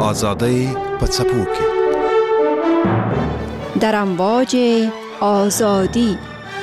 آزادی په څپو کې در امواج آزادی.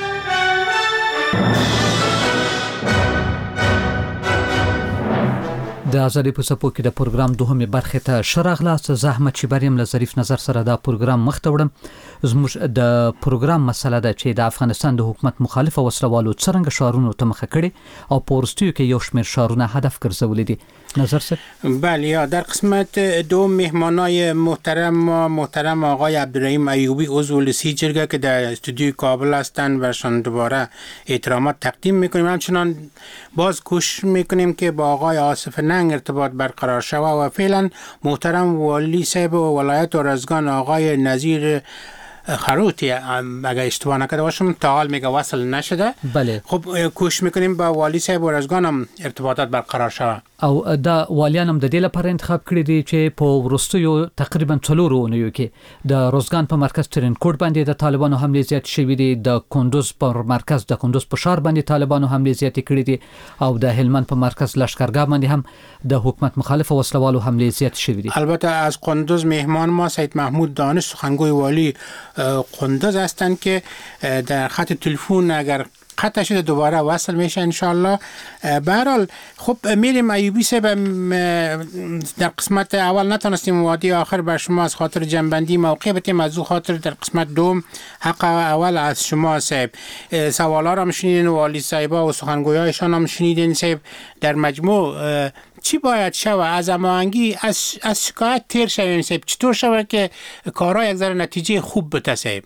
د ازادي په څپو کې د پروګرام دوهمه برخه ته شراغلاس زحمت چې بریم له ظریف نظر سره دا پروګرام مخته وړم. زموږ د پروګرام مسله ده چې د افغانستان د حکومت مخالف وسلوالو څرنګه شارونو ته مخه کړي او پورستیو کې یو شمېر شارونه هدف ګرځولي دي. نظر سر؟ بله یا در قسمت دو مهمانای محترم آقای عبدالرحیم ایوبی عضو لسی جرگه که در استودیوی کابل هستند برشان دوباره احترامات تقدیم میکنیم. همچنان باز کوشش میکنیم که با آقای آصف ننگ ارتباط برقرار شود و فعلا محترم والی صاحب ولایت ارزگان آقای نظیر خروتی اگر اشتباه نکرده باشم تا حال میگه وصل نشده. بله. خب کوشش میکنیم با والی صاحب ارزگان هم ارتباطات برقرار شود. او دا والیان هم د دې لپاره انتخاب کړی دي چې په وروستیو تقریبا 4 اونیو کې د روزګان په مرکز ترینکوټ باندې د طالبانو حمله زیات شوې دي، د کندوز په مرکز د کندوز په ښار باندې طالبانو حمله زیات کړې دي او د هلمند په مرکز لشکرګاه باندې هم د حکومت مخالف وسلوالو حمله زیات شوې دي. البته از کندوز مهمان ما سید محمود دانش سخنگوی والی کندوز هستند که در خط تلفن اگر قطع شده دوباره وصل میشه انشالله. به هر حال خب میریم ایوبی صاحب، در قسمت اول نتونستیم وادی آخر بر شما از خاطر جنبندی موقع بتیم، از او خاطر در قسمت دوم حق اول از شما صاحب. سوالا را هم شنیدین، والی صاحبا و سخنگویایشان هم شنیدین صاحب. در مجموع چی باید شود از هماهنگی از شکایت تیر شویم صاحب؟ چطور شود که کارها یک ذره نتیجه خوب بده صاحب؟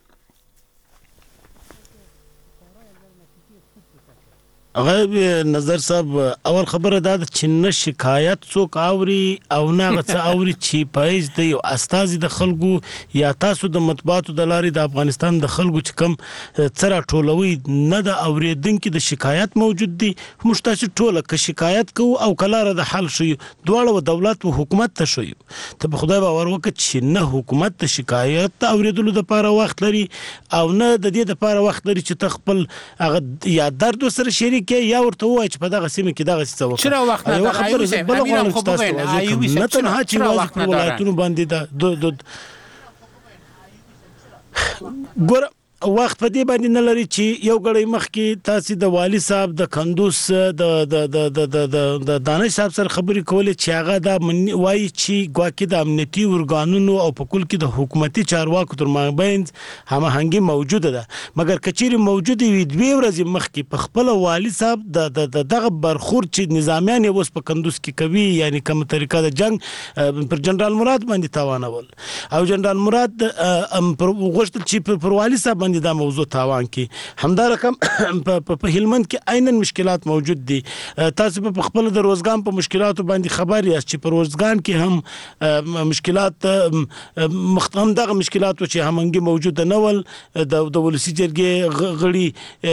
غیب نظر صاحب اول خبره دا چې نه شکایت څوک اوري او نه غڅ اوري چې پایز د یو استازي د خلکو یا تاسو د مطبوعاتو د لارې د افغانستان د خلکو چې کم څرا ټولوي نه د اوریدونکو د شکایت موجود دي. موږ تاسو ټوله که شکایت کوو او کلاره د حل شي دواړه دولت او حکومت ته شي ته په خدای باور وکړه چې نه حکومت د شکایت اوریدلو د لپاره وخت لري او نه د دې د لپاره وخت لري چې تخپل هغه یا درد سره شریک کې یا ورته وای چې په دغه سیمه کې دغه څه وکړي. چرا وخت نه راځي؟ بل غواړم چې تاسو نه تنها چې وخت په ولایتونو باندې د ګور وخت په دې باندې نه لري چې یو غړی مخ کې تاسو د والی صاحب د کندوز د دانش صاحب سره خبرې کولې چې هغه د وایي چې ګواکې د امنیتي ورګانونو او په کل کې د حکومتي چارواکو تر مابین هماهنګي موجوده ده، مګر کچېری موجوده وي دوی ورځې مخ کې په خپل والی صاحب دغه برخور چې نظامیان اوس په کندوز کې کوي یعنی کوم طریقه د جنگ پر جنرال مراد باندې تاوانول او جنرال مراد غوښتل چې پر والی صاحب دا موضوع تاوان کی همدا رقم په هلمند کې عیناً مشکلات موجود دي. تاسو په خپل د روزګان په مشکلاتو باندې خبر یاست چې په روزګان کې هم مشکلات مختم دغه مشکلات چې همنګي موجود نه ول د ولسی جرګې غړي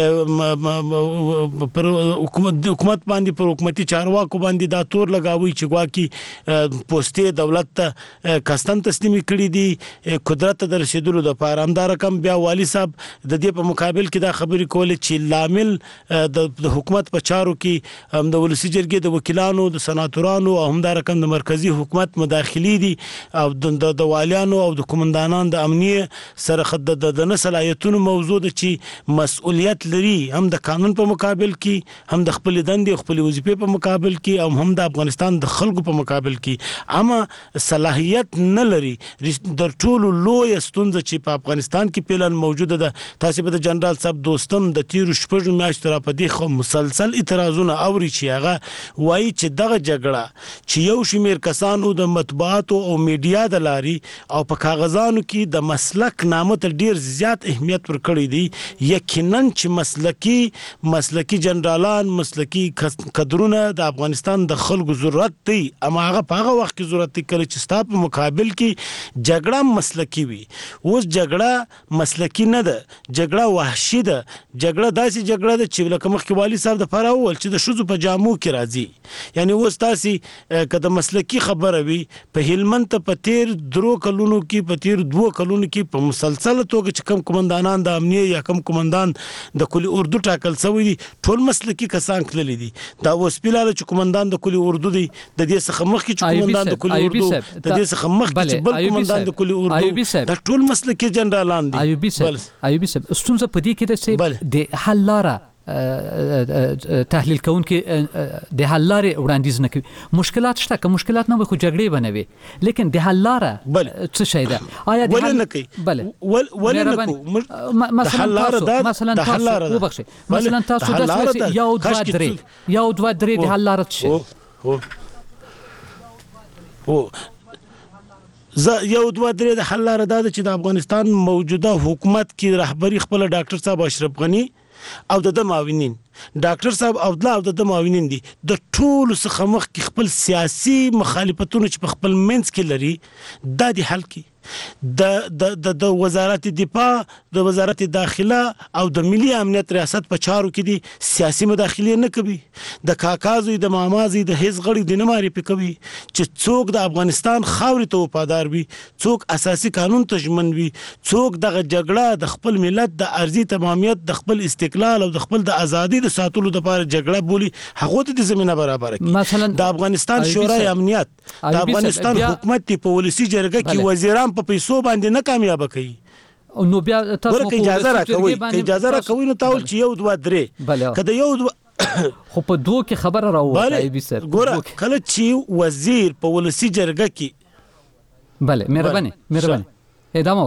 پر حکومت باندې پر حکومتي چارواکو باندې دا تور لگاوي چې ګواکي پوسټي دولت ته کاستان تسلیم کړي دي قدرت در رسیدلو د لپاره. همدا رقم بیا والی صاحب د دې په مقابل کې دا خبرې کولې چې لامل د حکومت په چارو کې د ولسی جرګې د وکیلانو د سناتورانو او همدا رقم د مرکزی حکومت مداخلي دي او د والیانو او د قومندانان د امنیه سره خد د نسلایتونو موضوع ده چې مسؤلیت لري هم د قانون په مقابل کې هم د خپل دندې خپل وظیفې په مقابل کې او هم د افغانستان د خلکو په مقابل کې اما صلاحیت نه لري. در ټولو لوی ستونزه چې په افغانستان کې پلان موجوده ده. تاسو به د جنرال صاحب دوستم د تیر شپږ میاشتو را پدې خو مسلسل اعتراضونه اوري چې هغه وایي چې دغه جګړه چې یو شمیر کسانو د مطبوعاتو او میډیا د لاري او په کاغذانو کې د مسلک نامه ته ډیر زیات اهمیت ورکړی دی، یقینا چې مسلکی جنرالان مسلکی کډرونه د افغانستان د خلکو ضرورت دی، اما هغه په هغه وخت کې ضرورت کړي چې ستاسو په مقابل کې جګړه مسلکی وي. اوس جګړه مسلکی نه ده، جګړه وحشي ده، جګړه داسې جګړه ده چې لکه مخکې والي صاحب د پاره وویل چې د ښځو په جامو کې راځي. یعنی اوس تاسې که د مسلکي خبره وي په هلمند ته په تیر 3 کلونو کې په تیر 2 کلونو کې په مسلسل توګه چې کم قومندانان د امنیه یا کم قومندان د کلی اردو ټاکل شوی دي ټول مسلکي کسان کړلي دي. دا اوس پیلاله چې قومندان د کلی اردو دی د دې څخه مخکې چې قومندان د کلی اردو د دې څخه مخکې چې بل قومندان د کلی اردو دا ټول مسلکي جنرالان دي. ایوبي صاحب ستونزه په دې کې ده چې د حل لاره تحلیل کوونکې د حل لارې وړاندیز نه کوي. مشکلات شته که مشکلات نه وي خو جګړې به نه وي لیکن د حل لاره څه شی ده؟ آیا ولې نه کوي؟ ولې نه کوي؟ مثلا تاسو داسې یو دوه درې د حل لاره څه یو دوه درې د حل لاره دا ده چې د افغانستان موجوده حکومت کې رهبری خپل ډاکټر صاحب اشرف غنی او د معاونین ډاکټر صاحب او د معاونین دي د ټول څخه مخکې خپل سیاسي مخالفتونه چې په خپل منځ کې لري دا د حل کی د وزارت دفاع د وزارت داخله او د ملي امنیت ریاست په چارو کې دي سیاسي مداخله نه کوي. د کاکازوی د مامازي د هیڅ غړي د نه معرفي کوي چې څوک د افغانستان خاورې ته وفادار وي، څوک اساسي قانون ته ژمن وي، څوک دغه جګړه د خپل ملت د ارضي تمامیت د خپل استقلال او د خپل د ازادي د ساتلو لپاره جګړه بولی هغه ته د زمينه برابر کړي. مثلا د افغانستان شورای امنیت د افغانستان حکومت په پالیسي جرګه کې وزیران په پیسو باندې نه کامیاب کړي. نو بیا تاسو ورکه اجازه راکوي نو تاول چې یو دوه درې کله یو خو په دوه کې خبره راوړه ایبي سر ګوره کله چې وزیر په ولسی جرګه کې بله مهرباني ادامه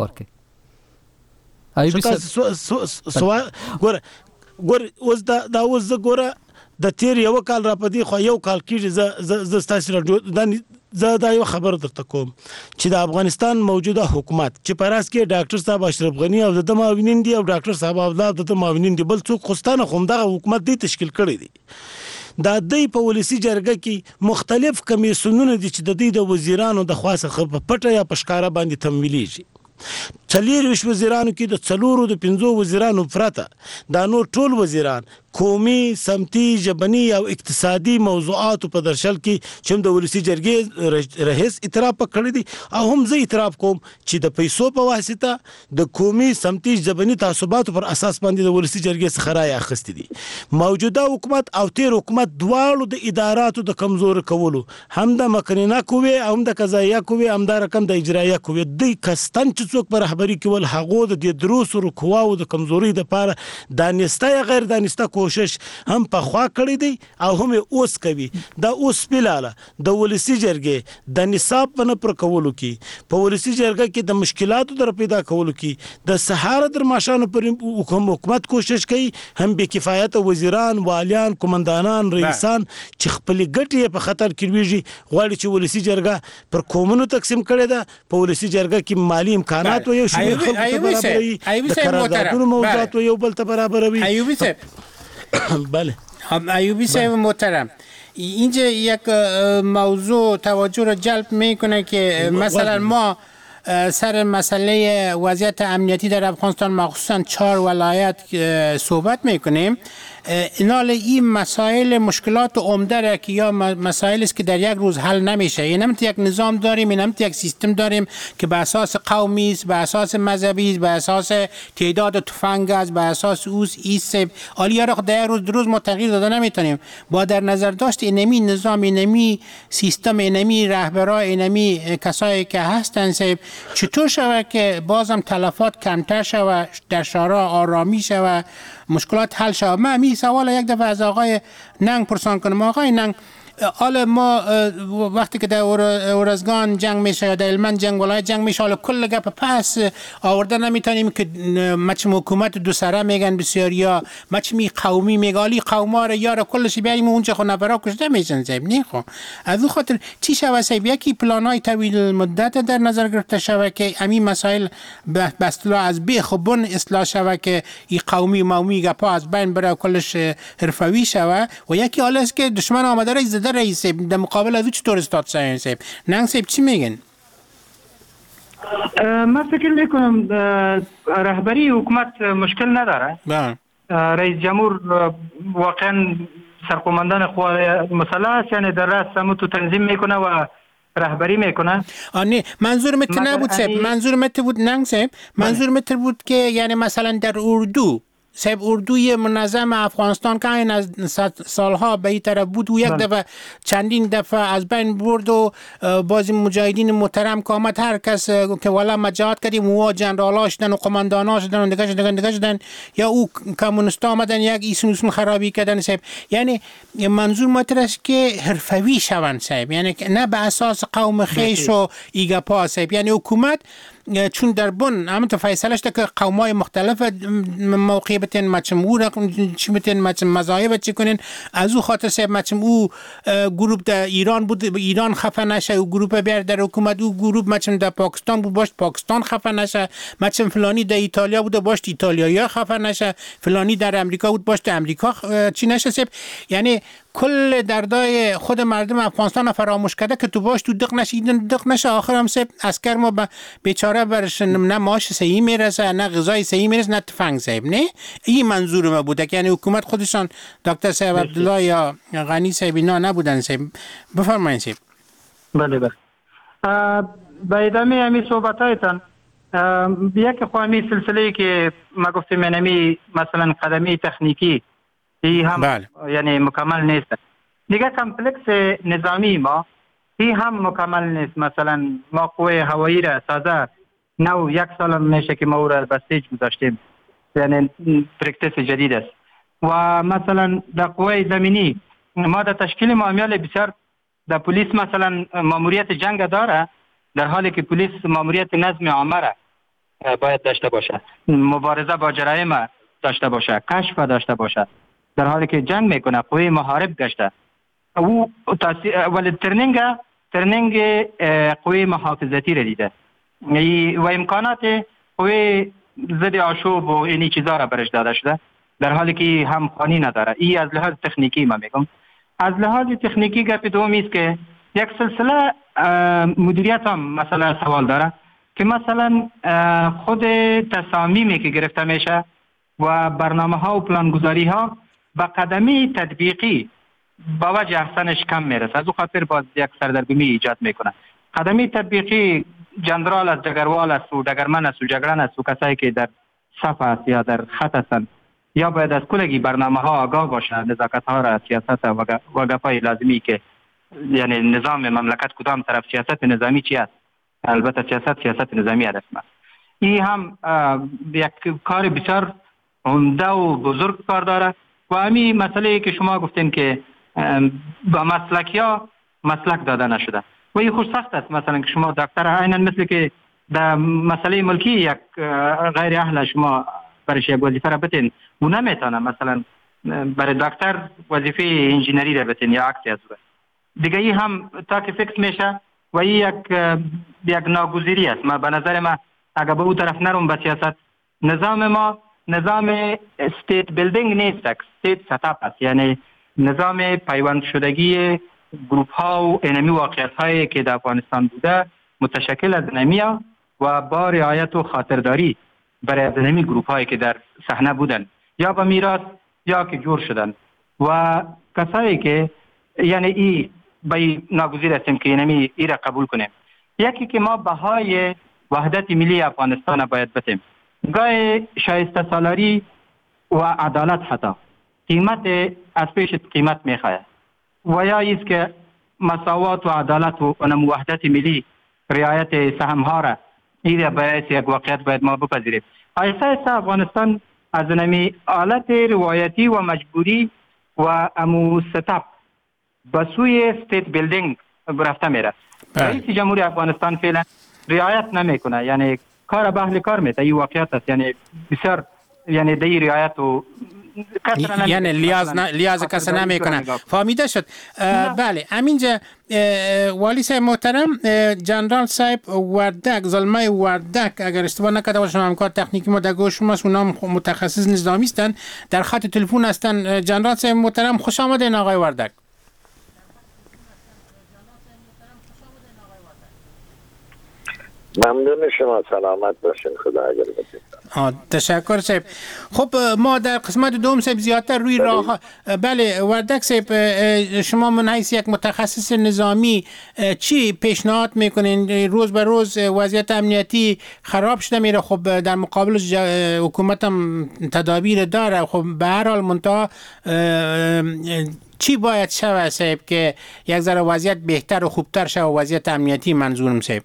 ورکړئ ایبي سر سوال ګوره اوس دا اوس ګوره د تیر یو کال را پدې خو یو کال کېږي ز تاسو راډیو دا یو خبر درته کوم چې د افغانستان موجوده حکومت چې پراس کې ډاکټر صاحب اشرف غنی او د معاونین دي او ډاکټر صاحب اولاد د معاونین دي بل څوک خوستانه هم دغه حکومت دی تشکیل کړی دی. دا د په ولسی جرګه کې مختلف کمیسیونونه دي چې د دې د وزیرانو د خاصه په پټه یا پشکاره باندې تمویلېږي. 40 وزیرانو کې د 4 د 5 وزیرانو پرته دا نور ټول وزیران قومي، سمتي، ژبني او اقتصادي موضوعات په درشل کې چې د ولسی جرګې رئیس اعتراف کړی دي او هم زه اعتراف کوم چې د پیسو په واسطه د قومي، سمتي، ژبني تعصباتو پر اساس باندې د ولسی جرګې څخه راي اخیستي دي. موجوده حکومت او تیر حکومت دواړو د اداراتو د کمزور کولو هم د مکنینه قوې او هم د قضایه قوې هم د رقم د اجرایه قوې د کستن چې څوک پر رهبری کول هغه د دروسو قواو د کمزوري د لپاره دانسته یا غیر دانسته کوشش هم په خوا کړی دی او هم اوس کوي. دا اوس پیلاله د ولسی جرګې د نصاب په نه پر کولو کې په ولسی جرګه کې د مشکلاتو در پیدا کولو کې د سهار در ماشانو پر حکومت کوشش کوي هم به کفایت وزیران، والیان، قومندانان، رئیسان چې خپل ګټې په خطر کې ویږي غواړي چې ولسی جرګه پر قومونو تقسیم کړي ده په ولسی جرګه کې مالی امکانات او یو شمېر خلکو ته برابروي د قراردادونو موضوعات یو بل ته برابروي. ایوبی صاحب بله ایوبی صاحب محترم اینجا یک موضوع توجه را جلب میکنه که مثلا ما سر مسئله وضعیت امنیتی در افغانستان مخصوصا 4 ولایت صحبت میکنیم. این مسائل مشکلات عمده را که یا مسائل است که در یک روز حل نمیشه. یعنی نمیت یک نظام داریم، نمیت یک سیستم داریم که به اساس قومی است، به اساس مذهبی است، به اساس تعداد تفنگ است، به اساس ایست عالیه را در روز دو روز ما تغییر داده نمیتونیم. با در نظر داشت اینمی نظام، اینمی سیستم، اینمی رهبرا، اینمی کسایی که هستن چطور شود که بازم تلفات کمتر شود، در شهرها آرامی شود، مشکلات حل شود. من می سوال یک دفعه از آقای ننگ پرسان کنم. آقای ننگ، حالا ما وقتی که در اورزگان جنگ میشه یا در هلمند جنگ ولایت جنگ میشه، حالا کل گپ پس آورده نمیتونیم که مچم حکومت دو سره میگن بسیار یا مچمی قومی میگالی قوما رو یارا کلش بیاریم اونجا خو نفرا کشته میشن صاحب. نه خو از اون خاطر چی شود صاحب؟ یکی پلانای طویل مدت در نظر گرفته شود که همین مسائل به اصطلاح از بیخ و بن اصلاح شود که این قومی مومی گپا از بین بره کلش حرفوی شود، و یکی حالا است که دشمن آمده رئیس در مقابل از چطور استاد سایه صاحب؟ ننگ صاحب چی میگن؟ من فکر میکنم رهبری حکومت مشکل نداره. رئیس جمهور واقعا سرقومندان قوای مسلح است، یعنی در رأس تو تنظیم میکنه و رهبری میکنه. نه منظور مت نبود صاحب، منظور مت بود نه صاحب، منظور مت بود که یعنی مثلا در اردو صاحب اردوی منظم افغانستان که این از سالها به این طرف بود و یک دفعه چندین دفعه از بین برد و بازی مجاهدین محترم که آمد هر کس که والا مجاهد کردیم و جنرالا شدن و قماندانا شدن و دیگه شدن یا او کمونیستا آمدن یک ایسون خرابی کردن صاحب. یعنی منظور مترست که حرفوی شون صاحب، یعنی نه به اساس قوم خیش و ایگپا صاحب. یعنی حکومت چون در بن همون فیصله شده که قومای مختلف موقع بتن مچم او چی بتن مچم مذاهب چی کنین، از او خاطر صاحب مچم او گروپ در ایران بود ایران خفه نشه، او گروپ بیار در حکومت، او گروپ مچم در پاکستان بود باش پاکستان خفه نشه، مچم فلانی در ایتالیا بود باش ایتالیایی خفه نشه، فلانی در امریکا بود باش در امریکا چی نشه صاحب. یعنی کل دردای خود مردم افغانستان فراموش کرده که تو باش تو دق نشیدن دق نشه. آخر هم صاحب عسکر ما بیچاره برش نه ماش صحیح میرسه نه غذای صحیح میرسه نه تفنگ صاحب. نه این منظور ما بوده که یعنی حکومت خودشان دکتر صاحب عبدالله یا غنی صاحب اینا نبودن صاحب. بفرمایید صاحب. بله بله. با ادامه همین صحبتایتان یک خواهمی سلسله که ما گفتیم اینمی مثلا قدمی تکنیکی این هم یعنی مکمل نیست. دیگه کمپلکس نظامی ما این هم مکمل نیست. مثلا ما قوه هوایی را تازه نو یک سال میشه که ما او را به استیج گذاشتیم، یعنی پرکتیس جدید است. و مثلا در قوه زمینی ما در تشکیل معامل بسیار در پلیس مثلا ماموریت جنگ داره، در حالی که پلیس ماموریت نظم عامه را باید داشته باشه، مبارزه با جرایم داشته باشه، کشف داشته باشه، در حالی که جنگ میکنه قوه محارب گشته. او ولی ترنینگ قوه محافظتی را دیده و امکانات قوه ضد آشوب و اینی چیزا را برش داده شده، در حالی که هم خانی نداره. این از لحاظ تکنیکی ما میگم. از لحاظ تکنیکی گپ دومی است که یک سلسله مدیریت هم مثلا سوال داره که مثلا خود تصامیمی که گرفته میشه و برنامه ها و پلانگذاری ها با قدمی تطبیقی با وجه احسنش کم میرسه، از او خاطر باز یک سردرگمی ایجاد میکنه. قدمی تطبیقی جنرال است، جگروال است و دگرمن است و جگران است و کسایی که در صف است یا در خط هستند یا باید از کلگی برنامه ها آگاه باشه، نزاکت ها را، سیاست و گپای لازمی که یعنی نظام مملکت کدام طرف سیاست نظامی چی است. البته سیاست نظامی است. این هم یک کار بسیار عمده و بزرگ کار داره. و همین مسئله که شما گفتین که با مسلکیا مسلک داده نشده و این خوش سخت است. مثلا که شما دکتر عیناً مثل که در مسئله ملکی یک غیر اهل شما برش یک وظیفه را بتین و نمیتونه مثلا برای دکتر وظیفه انجینری را بتین یا عکسی از او دیگه. این هم تا که فکس میشه و این یک ناگزیری است. ما به نظر ما اگر به اون طرف نرم به سیاست، نظام ما نظام استیت بیلدینگ نیست، استیت ستاپ است، یعنی نظام پیوند شدگی گروپ ها و انمی واقعیت هایی که در افغانستان بوده متشکل از انمی و با رعایت و خاطرداری برای از انمی گروپ هایی که در صحنه بودن یا به میراث یا که جور شدن و کسایی که یعنی ای به ناگزیر هستیم که انمی ای را قبول کنیم. یکی که ما بهای وحدت ملی افغانستان باید بتیم، گاه شایسته سالاری و عدالت حتی قیمت از پیش قیمت میخواه و یا ایست که مساوات و عدالت و وحدت ملی رعایت سهم ها را ایده باید یک واقعیت باید ما بپذیریم. ایسا افغانستان از نمی آلت روایتی و مجبوری و امو ستاپ بسوی استیت بیلدینگ رفته میره. رئیس جمهوری افغانستان فعلا رعایت نمیکنه، یعنی کار به اهل کار میته. این واقعیت است، یعنی بسیار یعنی دی رعایت و یعنی لیاز کسی نمیکنه. فهمیده شد. بله همینجا والی صاحب محترم، جنرال صاحب وردک زلمه وردک اگر اشتباه نکرده باشم همکار تکنیکی ما در گوش ماست، اونا متخصص نظامی هستن، در خط تلفن هستن. جنرال صاحب محترم خوش آمدین آقای وردک. ممنون شما، سلامت باشین، خدا اگر بدید. تشکر صاحب. خب ما در قسمت دوم صاحب زیادتر روی راه بله وردک صاحب، شما من حیث یک متخصص نظامی چی پیشنهاد میکنین؟ روز به روز وضعیت امنیتی خراب شده میره، خب در مقابل حکومت هم تدابیر داره، خب به هر حال منتها چی باید شود صاحب که یک ذره وضعیت بهتر و خوبتر شود، وضعیت امنیتی منظورم صاحب؟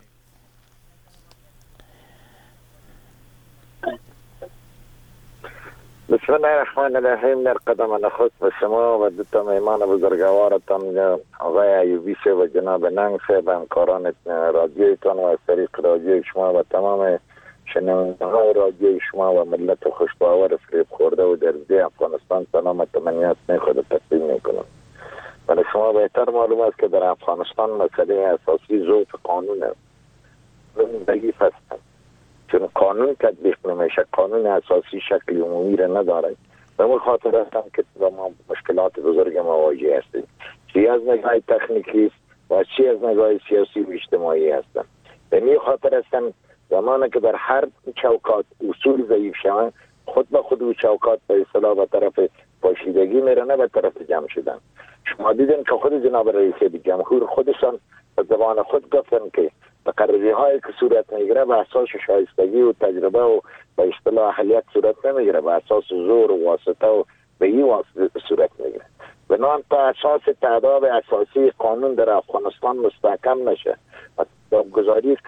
بسم الله الرحمن الرحیم. در قدم نخست به شما و دو تا مهمان بزرگوارتان آقای ایوبی و جناب ننگ صاحب، همکاران رادیویتان و از طریق رادیوی شما و تمام شنونده‌های رادیوی شما و ملت خوشباور فریب خورده و در افغانستان سلام و تمنیات خود تقدیم میکنم. ولی شما بهتر معلوم است که در افغانستان مسئله اساسی ضعف قانون است. ضعیف هستند چون قانون تطبیق نمیشه، قانون اساسی شکل عمومی را نداره. به اون خاطر هستم که ما مشکلات بزرگ مواجه هستیم، چی از نگاه تکنیکی و چی از نگاه سیاسی و اجتماعی هستند. به این خاطر هستم زمانی که در هر چوکات اصول ضعیف شوند، خود به خود چوکات به اصطلاح به طرف پاشیدگی میره، نه به طرف جمع شدن. شما دیدین که خود جناب رئیس جمهور خودشان به زبان خود گفتن که تقرری هایی که صورت میگیره به اساس شایستگی و تجربه و به اصطلاح اهلیت صورت نمیگیره، به اساس زور و واسطه و به این واسطه صورت میگیره. بنابراین تا اساس تعداد اساسی قانون در افغانستان مستحکم نشه و گزاری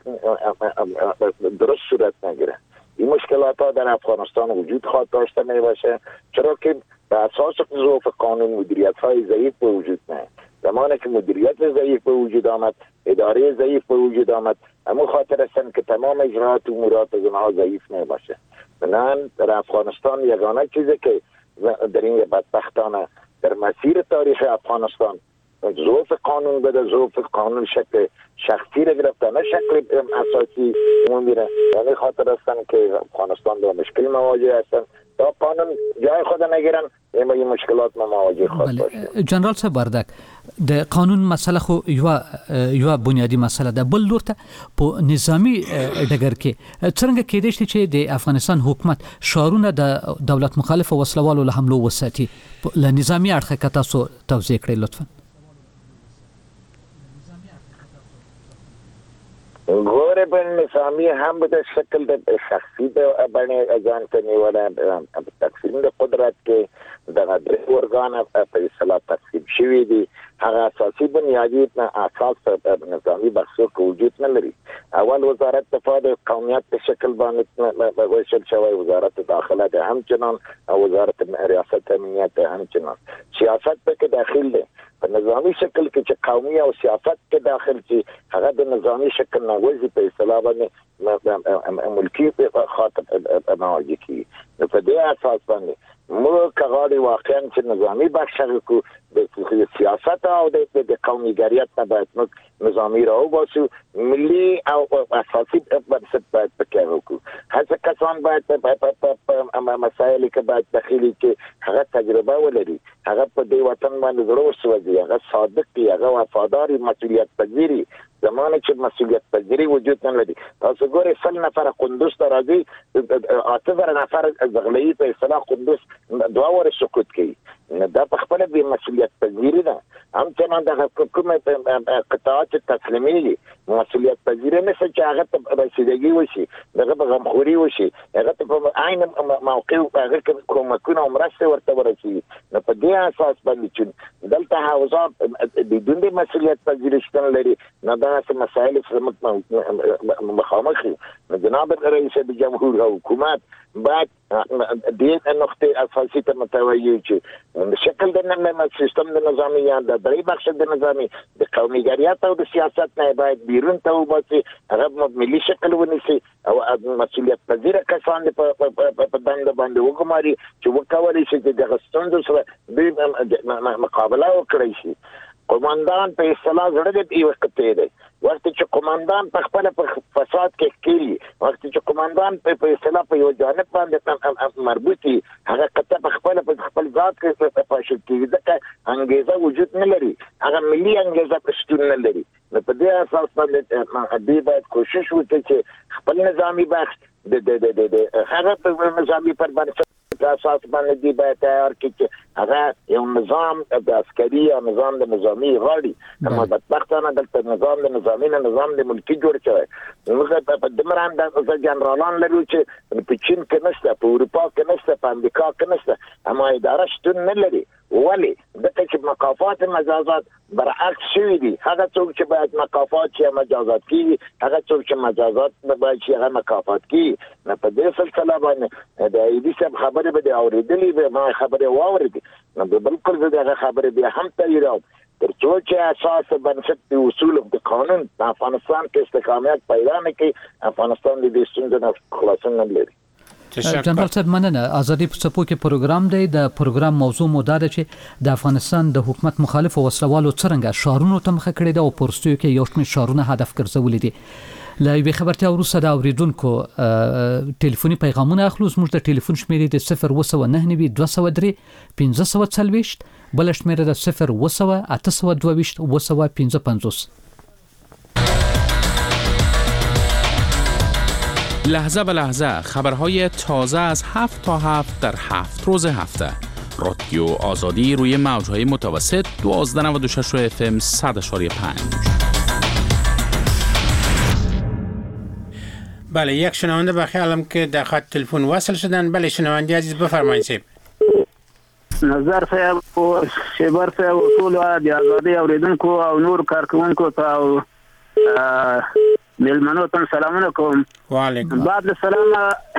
درست صورت نگیره، این مشکلات ها در افغانستان وجود خواهد داشته میباشه، چرا که به اساس ضعف قانون مدیریت های ضعیف به وجود نه. زمانی که مدیریت ضعیف به وجود آمد، اداره ضعیف به وجود آمد، همون خاطر هستن که تمام اجراعات و امورات از اونها ضعیف نباشه. بنابراین در افغانستان یگانه چیزی که در این بدبختانه در مسیر تاریخ افغانستان ضعف قانون بده، ضعف قانون شکل شخصی را گرفته، نه شکل اساسی عمومی را. یعنی خاطر هستن که افغانستان با مشکل مواجه هستن، تا قانون جای خود نگیرن اما این مشکلات مواجه خواهد باشه. جنرال صاحب وردک، د قانون مسله خو یو بنیادی مسله ده، بل لور ته په نظامی ډګر کې څنګه کېدای شي چې د افغانستان حکومت شعارونه د دولت مخالف وسلوالو له حملو وساتي؟ له نظامی اړخه که تاسو توضیح کړئ لطفا. غور به نظامی هم به شکل د شخصی د باندې ځان ته نیولای تقسیم د قدرت کې د درې ورګان په اصطلاح تقسیم شوی دي. هغه اساسي بنیادی اساس نظامی بخشو کې وجود نه لري. اول وزارت دفاع د قومیت په شکل باندې وشل شوی، وزارت داخله د همچنان او وزارت ریاست امنیت همچنان. سیاست په کې داخل دی په نظامی شکل کې چې قومي او سیاست کې داخل شي، هغه د نظامی شکل نه وځي په اصطلاح باندې ملکی خاطر مواجه کی. په دې اساس باندې موږ کغاړي واقعا چې نظامی بخښه کو د سیاست او د قومیګریت نه باید موږ نظامی را وباسو، ملي او اساسي بنسټ باید پکې وکړو. هڅه کسان باید په مسایل کې باید داخلي کې هغه تجربه ولري، هغه په دې وطن باندې زړه وسوځي، هغه صادق وي، هغه وفادار، مسؤلیت پذیری. زمانه چې مسؤلیت پذیری وجود نه لري، تاسو ګورئ 100 نفر قندوز ته راځي، 80 نفر زغلي په اصطلاح قندوز دوه ور سقوط کوي. دا په خپل به مسؤلیت پذیری ده. همچنان د حکومت قطاعات تسلیمي مسؤلیت پذیری نه چې هغه ته رسیدګي وشي، دغه په غمخوري وشي، هغه په عین موقع هغه کومکونه مرسته ورته ورسي. نو په دې اساس باندې چې دلته حوزه بدون د مسؤلیت پذیری شتون لري، نه دا څه مسایل سره مخامخ. جناب رئیس جمهور او حکومت باید دې نقطه اساسي ته متوجه چې شکل د سیستم د نظامی یا د درې بخش د نظامی د قومیګریت او د سیاست نه باید بیرون ته وباسي، هغه ملي شکل ونیسي او مسؤلیت پذیر کسان په دنده باندې وګماري چې وکولای شي چې د ستونزو سره مقابله وکړي شي. قوماندان په اصطلاح زړه د یو وخت دی، وخت چې قوماندان په خپل فساد کې کېږي، وخت چې قوماندان په اصطلاح په یو جانب باندې مربوطي، هغه کته په خپل ذات کې پاشل کېږي، ځکه انګیزه وجود نه لري، هغه ملي انګیزه شتون نه لري. په دې اساس باندې دې باید کوشش وکړي چې خپل نظامی بخش د هغه په نظامی پر باندې اساس باندې دی باید تیار کړي چې هغه یو نظام د عسکري او نظام د نظامی غړي کومه بدبختانه د نظام د نظامی نه نظام د ملکی جوړ شوی موږ په دمران د جنرالان لرو چې په چین کې نشته په اروپا کې نشته په امریکا کې نشته اما اداره شتون نه لري ولی دغه چې مکافات مجازات برعکس شوی دي هغه څوک چې باید مکافات یا مجازات کیږي هغه څوک چې مجازات باید چې هغه مکافات کیږي نه په دې سلسله باندې د ایدي صاحب خبره به اوریدلې به ما خبره واورېدې نو بالکل زه دغه خبره بیا هم تاییدوم تر څو چې اساس بنسټ د اصول د قانون په افغانستان کې استقامت پیدا نه کړي افغانستان د دې ستونزو نه خلاصون نه لري. جنرال صاحب مننه. ازادي په څپو کې پروګرام دی. د پروګرام موضوع مو دا ده چې د افغانستان د حکومت مخالف او وسلوالو څرنګه شعارونو ته مخه کړې ده او پرستیو کې یو شمېر شعارونه هدف ګرځولي دي. لا یوې خبرتیا وروسته د اوریدونکو ټلیفوني پیغامونه اخلو. زموږ د ټلیفون شمیرې د 019 203 1540 بل شمیره د 0 822 255. لحظه به لحظه خبرهای تازه از 7 تا 7 در 7 روز هفته. رادیو آزادی روی موجهای متوسط 1296 FM 100.5. بله یک شنونده بخیالم که در خط تلفن وصل شدن. بله شنونده عزیز بفرمایید سیب. نظر صاحب او شیبر صاحب او ټول د آزادي اوریدونکو او نور کارکونکو ته ملمنو ته سلامونه کوم. وعلیکم بعد السلام.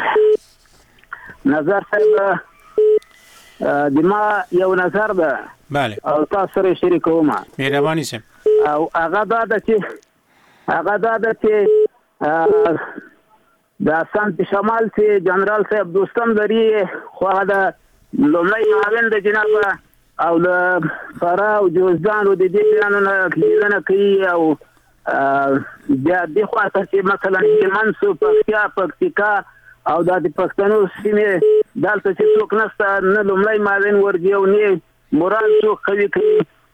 نظر صاحب د ما یو نظر ده بله او تاسو سره شریکوم. مهرباني سم. او هغه دا ده چې د سمت شمال چې جنرال صاحب دوستم لري خو دا لومړی معاون د جناب او د فرا او جوزدان او د دې بیانونه کلیدنه کوي او بیا د خاطر چې مثلا منسو پکتیکا او د پښتنو سیمه دلته چې څوک نسته نه لومړی معاون ورګي او نه مورال څوک کوي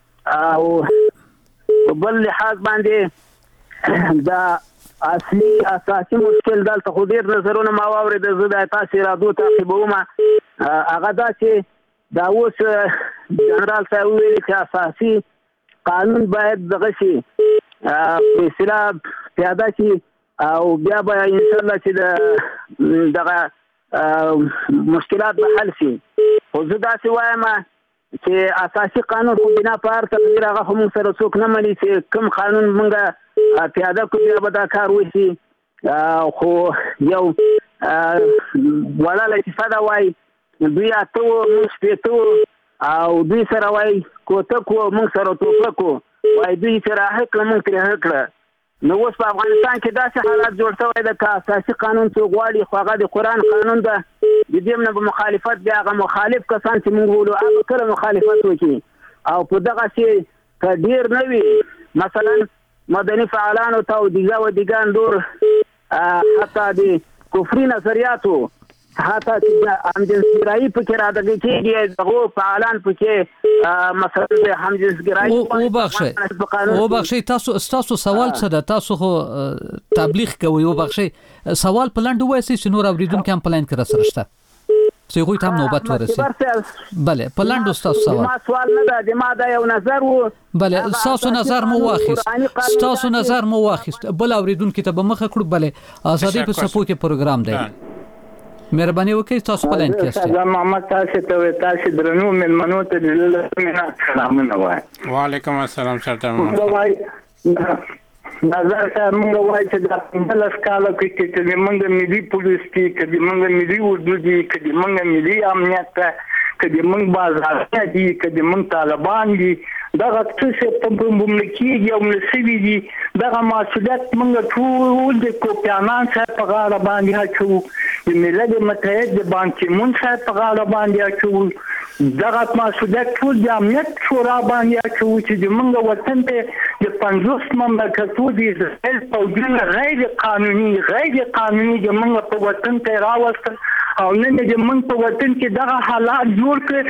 او بل لحاظ باندې دا اصلي اساسي مشکل دلته خو ډیر نظرونه ما واورید زه د تاسو رادیو تعقیبوم. هغه دا چې دا اوس جنرال صاحب ویلي چې اساسي قانون باید دغه شي په اصطلاح پیاده شي او بیا به ان شاء الله چې دغه مشکلات به حل شي. خو زه داسې وایم چې اساسي قانون خو بنا پر تغییر هغه هم سره څوک نه مني چې کوم قانون مونږه پیاده کوي به دا کار وشي. خو یو ولا استفاده وای دوی اتو موږ پېتو او دوی سره وای کوته کو موږ سره توپکو وای دوی سره حق موږ تر حق. نو اوس په افغانستان کې داسې حالات جوړ شوی ده چې اساسي قانون څوک غواړي خو هغه د قرآن قانون ده د دې نه به مخالفت بیا هغه مخالف کسان چې موږ وولو هغه کله مخالفت وکړي او په دغه شي که ډیر نه وي مثلا مدني فعالانو ته او دیګان دور حتی د کفري نظریاتو حتی چې همجنسګرایي پکې راځي چې دغه فعالان پکې مثلا د همجنسګرایي او بخشي تاسو سوال څه ده؟ تاسو خو تبلیغ کوي او بخشي سوال پلاند وایي چې نور اوریدونکو هم پلان کړه سره شته چې غوي ته نوبت ورسي. بله پلاند تاسو سوال ما سوال نه ده د ما دا یو نظر وو. بله تاسو نظر مو واخیست بل اوریدونکو ته به مخه کړو. بله آزادي په سپو کې پروګرام دی. مهرباني وکړئ تاسو پلان کېسته. دا محمد تاسو درنو ملمنو ته د سلامونه وای. وعلیکم السلام سره نظر صاحب موږ وایو چې د بلس کاله کې چې موږ ملي پولیس کې چې موږ ملي اردو دي چې موږ ملي امنیت چې موږ بازار دي چې موږ طالبان دي دغه څه په مملکت یو مسوي دي دغه مسؤلیت موږ ټول د کوپیانان سره په غاړه باندې اچو د ملل متحد د بانکي مون سره په غاړه باندې اچو دغه مسؤلیت ټول د امنیت شورا باندې اچو چې موږ وطن ته د 50 مملکتو دي اسرائیل په غیر قانوني د موږ په وطن ته راوست او نن د موږ په وطن کې دغه حالات جوړ کړ چې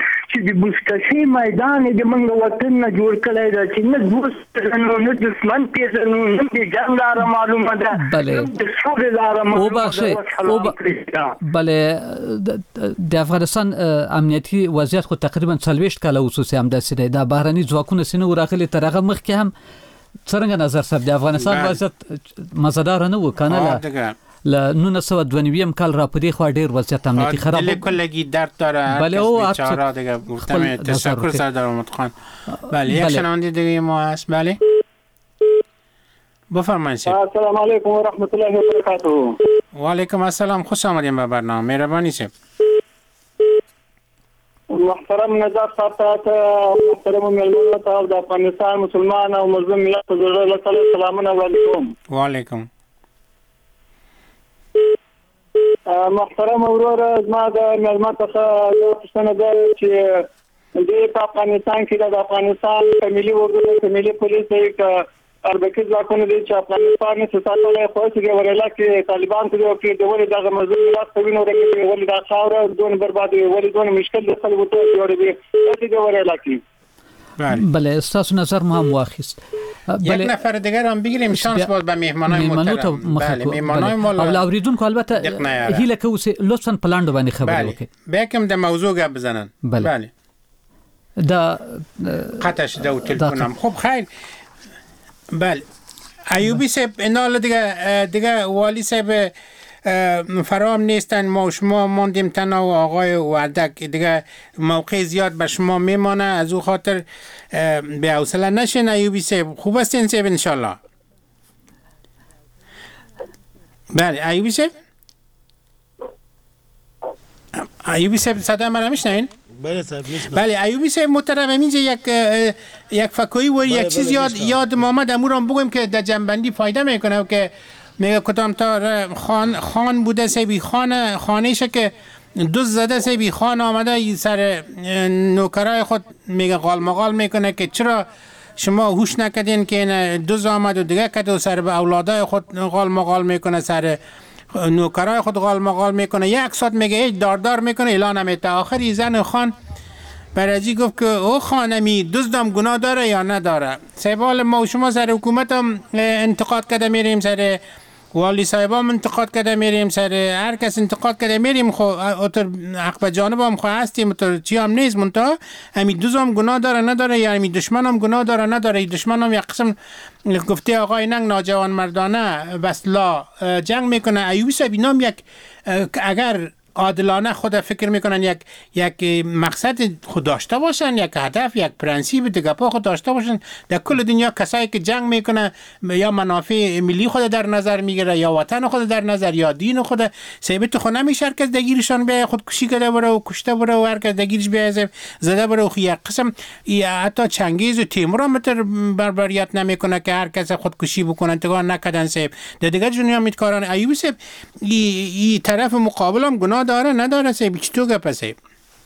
د بوسکشي میدان د موږ وطن نه جوړ کړی دی چې نه دوست نو نه دشمن پیژنو نه د جنګ لاره معلومه ده د سولې لاره معلومه ده. بله د افغانستان امنیتي وضعیت خو تقریبا 40 کاله وسوسه هم داسې دی. د بهرني ځواکونو سینه ورغلي ترغه مخکې هم څنګه نظر صاحب د افغانستان وضعیت مزدار نه و کنه ل 1992 کال را پدې خو ډیر وضعیت امنیتي خراب دل کلگی درد داره. بله او بیچاره دیگه گفتم تشکر سردار محمد خان. بله یک شنونده دیگه ما هست. بله بفرمایید. السلام علیکم و رحمت الله و برکاته. و علیکم السلام، خوش آمدید به برنامه. مهربانی صاحب. محترم نجات صاحب ته، محترم ملمنو ته د افغانستان مسلمان او مظلوم ملت ته زړه له سلامونه علیکم. و علیکم. محترم ورور، زما د ملمت څخه یو پوښتنه ده چې د افغانستان کې د افغانستان ملي وګړو ملي پولیس کې اربکي ځواکونه دي چې افغانستان څخه ساتلای خو چې ورلا کې طالبان کې د ولې دغه مظلوم ملت په وینو رنګ ولې دا خاور دون بربادي ولې دون مشکل د خلکو ته جوړوي چې ورلا کې. بله استاسو نظر ما هم واخیست. یک نفر دیگر هم بگیریم شانس باز به مهمانای محترم. بله مهمانای ما او اوریدونکو البته هیله کوي لطفا پلاندو باندې خبرې وکړي. بیاکم د موضوع گپ بزنن. بله دا قطعش دا تلفنم. خب خیر. بله ایوبی صاحب اینال دیگه والی صاحب فرام نیستن، ما و شما ماندیم تنها و آقای وردک دیگه موقع زیاد به شما میمانه، از او خاطر به حوصله نشین. ایوبی صاحب خوب هستین صاحب انشالله؟ بله ایوبی صاحب، ایوبی صاحب صدا مرا میشنین؟ بله صاحب میشنم. بله ایوبی صاحب محترم، اینجا یک فکوی و یک چیز یاد محمد امورم بگویم که در جنبندی فایده میکنه که میگه کدام تا خان بوده سیبی خانهش که دوز زده سیبی خان آمده سر نوکرای خود میگه قال مقال میکنه که چرا شما هوش نکردین که دوز آمد و دیگه کد و سر به اولادای خود قال مقال میکنه، سر نوکرای خود قال مقال میکنه. یک ساعت میگه ایج داردار میکنه اعلان میته. آخری زن خان برازی گفت که او خانمی دزدم گناه داره یا نداره. سیبال ما و شما سر حکومت هم انتقاد کرده میریم، سر والی صاحب هم انتقاد کرده میریم، سر هر کس انتقاد کرده میریم. خو اتر حق به جانب هم خو هستیم، اتر چی هم نیست. منتها امی دوز هم گناه داره نداره، یا امی دشمن هم گناه داره نداره. دشمن هم یک قسم گفته آقای ننگ ناجوان مردانه بس لا جنگ میکنه. ایوبی صاحب اینا هم یک اگر عادلانه خود فکر میکنن یک مقصد خود داشته باشن، یک هدف، یک پرنسیپ دیگه پا خود داشته باشن. در کل دنیا کسایی که جنگ میکنه یا منافع ملی خود در نظر میگیره یا وطن خود در نظر یا دین خود، ثابت خود نمیشه هر کس دگیرشان به خودکشی کرده بره و کشته بره و هر کس دگیرش به زده بره. و یک قسم حتی چنگیز و تیمور هم بربریت نمیکنه که هر کس خودکشی بکنه. انتقاد نکردن صاحب در دیگه دنیا میتکارن. ایوبی صاحب این طرف مقابل هم گناه داره نداره صاحب؟ چطور گپ صاحب؟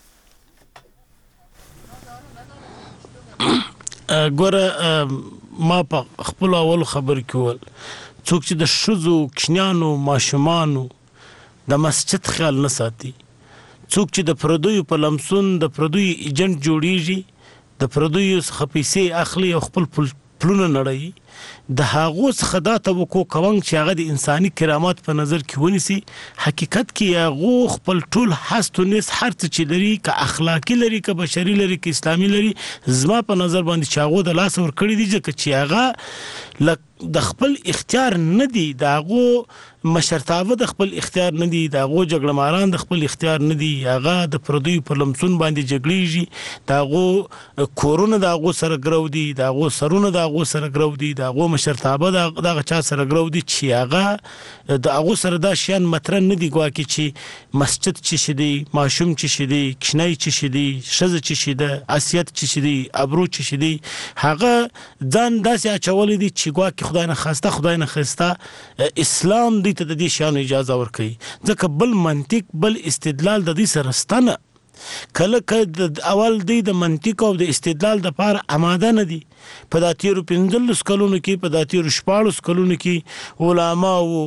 ګوره ما په خپل اول خبر کول څوک چې د شذو کشنیانو ماشومانو د مسجد خیال نه ساتي، څوک چې د پردوی په لمسون د پردوی ایجنټ جوړیږي، د پردوی څخه پیسې اخلي او خپل پلونه نړوي، د هغو څخه دا توقع کوم چې هغه د انساني کرامات په نظر کې ونیسي. حقیقت کې هغو خپل ټول هست و نیست هر څه چې لري، که اخلاقي لري، که بشري لري، که اسلامي لري، زما په نظر باندې چې هغو د لاسه ورکړي دي، ځکه چې هغه د خپل اختیار نه دي، د هغو مشرتابه د خپل اختیار نه دي، د هغو جګړه ماران د خپل اختیار نه دي. هغه د پردوی په لمسون باندې جګړېږي، د هغو کورونه د هغو سره ګرو دي، د هغو سرونه د هغو سره ګرو دي، د هغو مشرتابه د هغه چا سره ګرو دي چې هغه د هغو سره دا شیان مطرح نه دي. ګواکې چې مسجد چې شي دی، ماشوم چې شي دی، کشنی چې شي دی، ښځه چې شي ده، حیثیت چې شي دی، ابرو چې شي دی، هغه ځان داسې اچولی دي چې ګواکې خدای نه خواسته اسلام دوی ته د دې شیانو اجازه ورکوي. ځکه بل منطق بل استدلال د دوی سره شته نه. کله اول دوی د منطق او د استدلال دپاره اماده نه دي. په دا تېرو 15 کلونو کې، په دا تېرو 14 کلونو کې علماو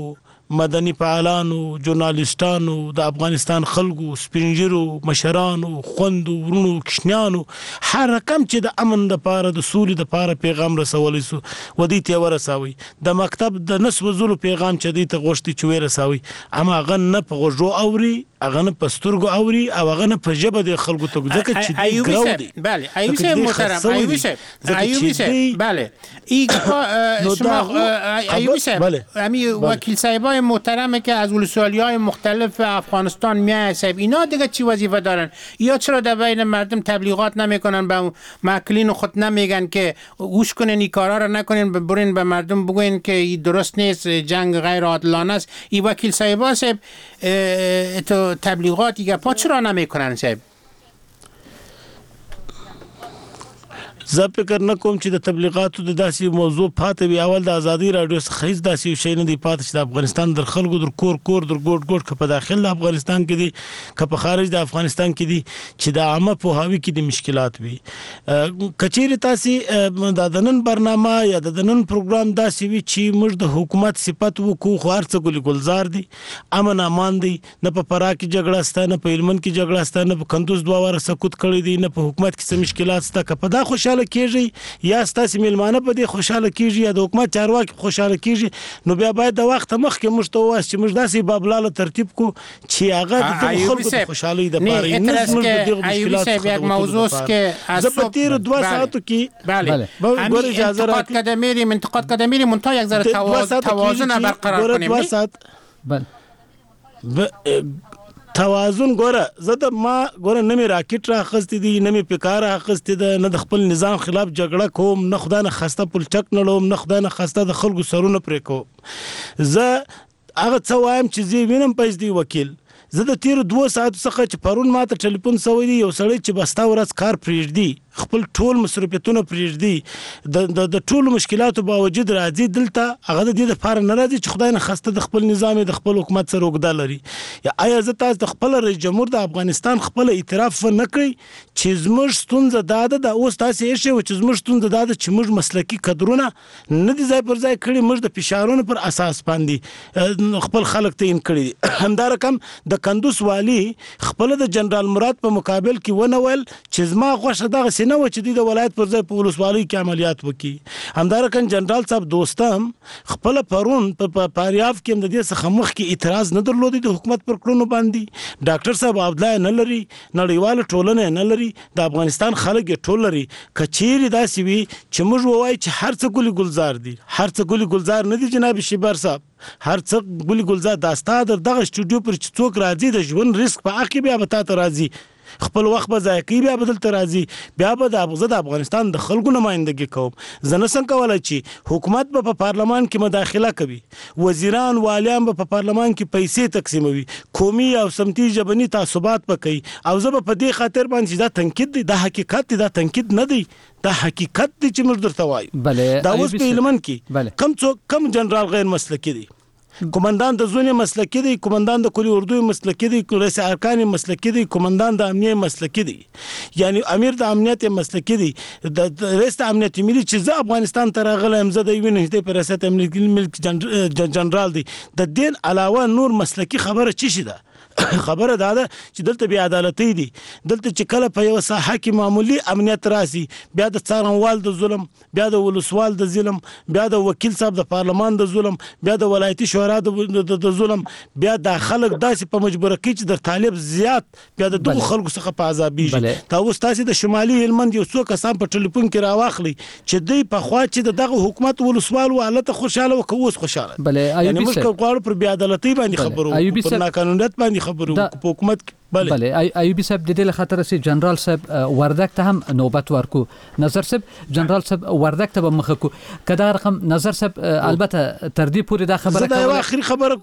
مدني فعالانو، ژورنالیستانو، د افغانستان خلکو، سپینږیرو، مشرانو، خوندو، ورونو، کشنیانو، هر رقم چې د امن دپاره د سولې دپاره پیغام رسولی سو ودې ته ورسوي. د مکتب د نس وزلو پیغام چې دې ته غوښتي چې ورسوي، اما هغه نه په غوږو اوري، هغه نه په سترګو اوري او هغه نه په ژبه د خلکو ته ځکه چې دوی ګرو دي. بله ایوبی صاحب محترم، ایوبی صاحب بله شما ایوبی صاحب همین وکیل صاحبای محترمه که از ولسوالی‌های مختلف افغانستان میاد صاحب، اینا دیگه چی وظیفه دارن؟ یا چرا در بین مردم تبلیغات نمیکنن، به مسئولین خود نمیگن که گوش کنین این کارا رو نکنین، برین به مردم بگوین که این درست نیست، جنگ غیر عادلانه است. این وکیل صاحبا صاحب تو تبلیغات دیگه پا چرا نمیکنن صاحب؟ زه فکر نه کوم چې د تبلیغاتو د داسې موضوع پاتې وي. اول د ازادي راډیو څخه هیڅ داسې یو شی نه دی پاتې چې د افغانستان در خلکو در کور در ګوټ که په داخل د افغانستان کې دي که په خارج د افغانستان کې دي چې د عامه پوهاوي کې د مشکلات وي. کچېرې تاسې د نن برنامه یا د نن پروګرام داسې وي چې موږ د حکومت صفت وکړو، خو هر څه ګل ګلزار دي، امن امان دی، نه په فراه کې جګړه شته، نه په هلمند کې جګړه شته، نه په کندوز 2 واره سقوط کړی دی، نه په حکومت کې څه مشکلات شته. که په دا خوشاله کیږي یا ستاسو میلمانه په دې خوشاله کیږي یا د حکومت چارواکي خوشاله کیږي، نو بیا باید د وخت مخکې موږ ته ووایي چې موږ داسې بابلاله ترتیب کو چې هغه د خلکو د خوشحالۍ دپاره یک موضوع است که از صبح تیر 2 ساعتو کې بله انتقاد کده میریم منتها یک ذره توازن برقرار کنیم. 2 ساعت توازن ګوره، زه د ما ګوره نه مې راکټ راخستی دي، نه مې پیکار راخستی ده، نه د خپل نظام خلاف جګړه کوم، نه خدای نه خسته پلچک نړوم، نه خدای نه خسته د خلکو سرونه پرې کوم. زه هغه څه وایم چې زه وینم په ازدي وکیل. زه د تیر 2 ساعتو څخه چې پرون ماته ټلیفون سوی دی، یو سړی چې بستا ورځ کار پرېږدي، خپل ټول مصروفیتونه پرېږدي، د ټولو مشکلاتو باوجود راځي دلته، هغه د دې لپاره نه راځي چې خدای نه خسته د خپل نظام د خپل حکومت سره اوږده لري. یا آیا زه تاسو د خپل رئیس جمهور د افغانستان خپل اعتراف نه کړئ چې زموږ ستونزه دا ده، د اوس تاسو یې شی چې زموږ ستونزه دا ده چې موږ مسلکي کدرونه نه دي ځای پر ځای کړي، موږ د فشارونو پر اساس باندې خپل خلک تعیین کړي. همدا رقم د کندوز والی خپل د جنرال مراد په مقابل کې ونه ویل چې زما غوښه دغه نه و چې د ولایت پر ځای په ولسوالۍ کې عملیات وکړي. همدارکن جنرال صاحب دوستم خپل پرون په پاریاف کې د دې څخه مخکې اعتراض نه درلودي د حکومت پر کړنو باندې. ډاکټر صاحب عبدالله نه لري، نړیواله ټولنه نه لري، د افغانستان خلک یې ټول لري. کچېرې داسې وي چې موږ ووایو چې هر څه ګلي ګلزار دي، هر څه ګلي ګلزار نه دي جناب شیبر صاحب، هر څه ګلي ګلزار داستا در دغه سټوډیو پر چې څوک راځي د ژوند ریسک په حق بیا به تاسو راځي، خپل وخت به ضایع کوي، بیا به دلته راځي، بیا به د افغانستان د خلکو نمایندګي کوم. زه نشم کولی چې حکومت به په پارلمان کې مداخله کوي، وزیران والیان به په پارلمان کې پیسې تقسیموي، قومي او سمتي ژبني تعصبات به کوي، او زه به په دې خاطر باندې چې دا تنقید دی، دا حقیقت دی، دا تنقید نه دی، دا حقیقت دی چې موږ درته وایو. دا اوس په هلمند کې کم جنرال غیر مسلکي دی، کمانډان د زون مسلکي دی، کمانډان د کلی اردو مسلکي دی، رئیس ارکان مسلکي دی، کمانډان د امنیت مسلکي دی، یعنی امیر د امنیت مسلکي دی، د رئیس امنیت ملي چې زه افغانستان ته راغلی یم، زه د یوې نهدې په ریاست امنیت ملي جنرال دی. د دې علاوه نور مسلکي خبره چی شي ده؟ خبره دا ده چې دلته بیا عدالتي دي، دلته چې کله په یو ساحه کې معمولی امنیت راسي، بیا د څارنوال د ظلم، بیا د ولسوال د ظلم، بیا د وکیل صاحب د پارلمان د ظلم، بیا د ولایتي شورا د ظلم، بیا د خلک داسې په مجبوره کوي چې د طالب زیات بیا د دغو خلکو څخه په عذابېږي. تا اوس تاسې د شمالي هلمند یو څو کسان په ټلیفون کې راواخلي چې دوی پخوا چې دغه حکومت ولسوال و هلته خوشحاله و که اوس خوشحاله، یعنې موږ که غواړو پر بې عدالتۍ باندې خبرو، پر ناقانونیت باندې خبرو په حکومت کې. بله ایوبی صاحب د دې لخاطر سي جنرال صاحب وردک ته هم نوبت ورکو. نظر صاحب جنرال صاحب وردک ته به مخکو کدا رقم نظر صاحب البته تر دې پورې دا خبره زه یو اخري خبره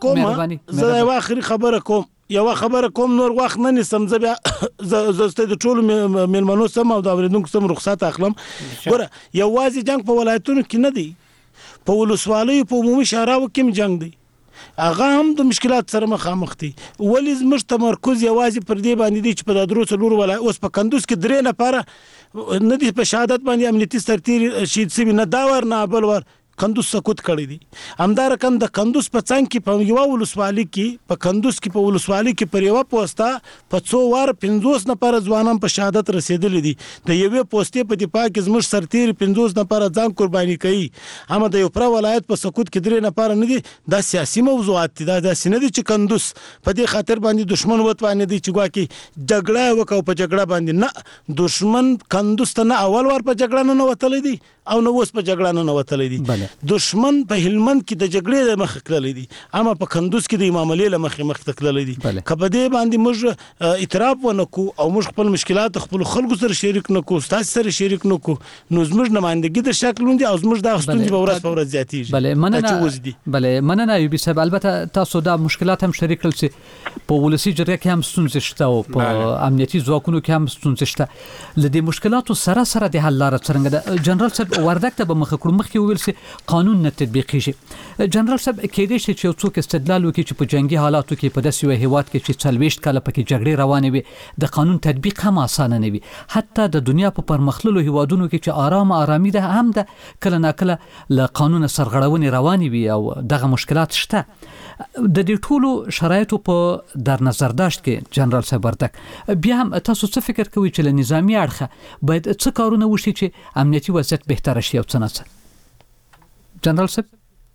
کوم، یو خبره کوم، نور وخت نه نسم، زه بیا زسته د ټولو میلمنو سم او د اوریدونکو سم رخصت اخلم. ګوره یوازې جنگ په ولایتونو کې نه دی، په ولسوالیو په عمومي شوراو کې جنگ دی، هغه هم د مشکلات سره مخامخ دي. ولې زموږ تمرکز یوازې پر دې باندې دی چې په 3 ولایت اوس په کندوز کې 3 نفره نه دي په شهادت باندې امنیتي سرتیر شهید شوي، نه دا ور نه بل ور، کندوز سقوط کړی دي. همدا رقم د کندوز په څنګ کې په یو ولسوالۍ کې په کندوز کې په ولسوالۍ کې پر یو پوسټه په 100 وار 50 نفر ځوانان په شهادت رسیدلې دي. د یوې پوسټې په دفاع کې زموږ سرتیر 50 نفر ځان قرباني کوي. هم د یو پر ولایت په سقوط کې 3 نفر نه دي. دا سیاسي موضوعات دي. دا سینې دي چې کندوز په دې خاطر باندې دشمن وتوانه دي چې ګواکي جګړه وکاو په جګړه باندې نه دشمن کندوز ته نه اول ور په جګړه نه وتلې دي او نو اوس په جګړه نه وتلې دي. دشمن په هلمند کې د جګړې مخ کړلې دي اما په کندوز کې د امام علي مخ تکللې دي. کبه دې باندې موږ اعتراف ونکو او موږ خپل مشکلات خپل خلکو سره شریک نکو تاسو سره شریک نکو نو زموږ نمائندګي د شکل وندي او زموږ د ستونزې په ورځ په ورځ زیاتېږي. بله مننه ایوبي صاحب. البته تاسو دا مشکلات هم شریک کړل چې په ولسی جرګه کې هم ستونزې شته او په امنیتي ځواکونو کې هم ستونزې شته. لدې مشکلاتو سره د حل لاره څنګه ده؟ جنرال صاحب وردک ته به مخکړو مخکې ویل سي قانون نه تطبیقیږي. جنرال صاحب کېدې شي چې څوک استدلال وکړي چې په جنگي حالاتو کې په داسې هیواد کې چې 40 کاله پکې جګړې روانې وي د قانون تطبیق هم اسانه نه وي. حتی د دنیا په پرمختللو هیوادونو کې چې آرامي ده هم ده کله ناکله له قانون سرغړونې روانې وي او دغه مشکلات شته. د دې ټولو شرایطو په در نظر داشت کې جنرال صاحب وردک بیا هم تاسو څه فکر کوئ چې له نظامی اړخه باید څه کارونه وشي چې امنیتي وضعیت بهتر شي او څه نه څه؟ جنرال صاحب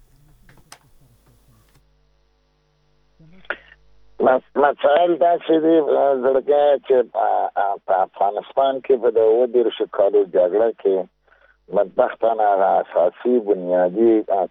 مسائل داسې دي زړګی چې په افغانستان کې په د 20 کالو جګړه کې بدبختانه اساسي بنیادی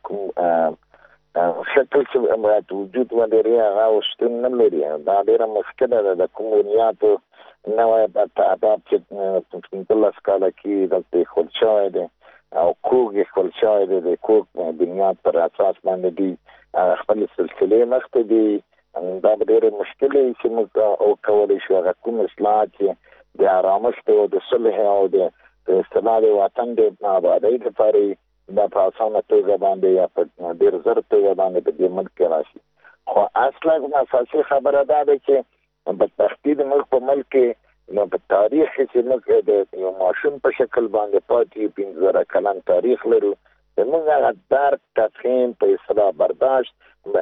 شکل چې باید وجود ولري هغه شتون نه لري. دا ډېره مشکله ده. د کمونیاتو نوې تعداد چې 15 کاله کې د خپل شوی دی او کوږ خپل شوی دی د کوږ بنیاد پر اساس باندې دي خپل سلسله مخته دي. دا ډېره مشکله چې موږ او کولای شو هغه کوم اصلاحات چې د آرامښت او د صلح او د استقلال وطن د آبادی لپاره دا په اسانه توګه باندې یا په ډېر زر توګه باندې په دې ملک کې راشي. خو اصلا اساسي خبره دا ده چې په تحقیق ملک په ملک کې نو په تاریخ کې موږ د یو ماشوم په شکل باندې پاتې 15 کلن تاریخ لرو. موږ هغه درک تفهیم په اصلاح برداشت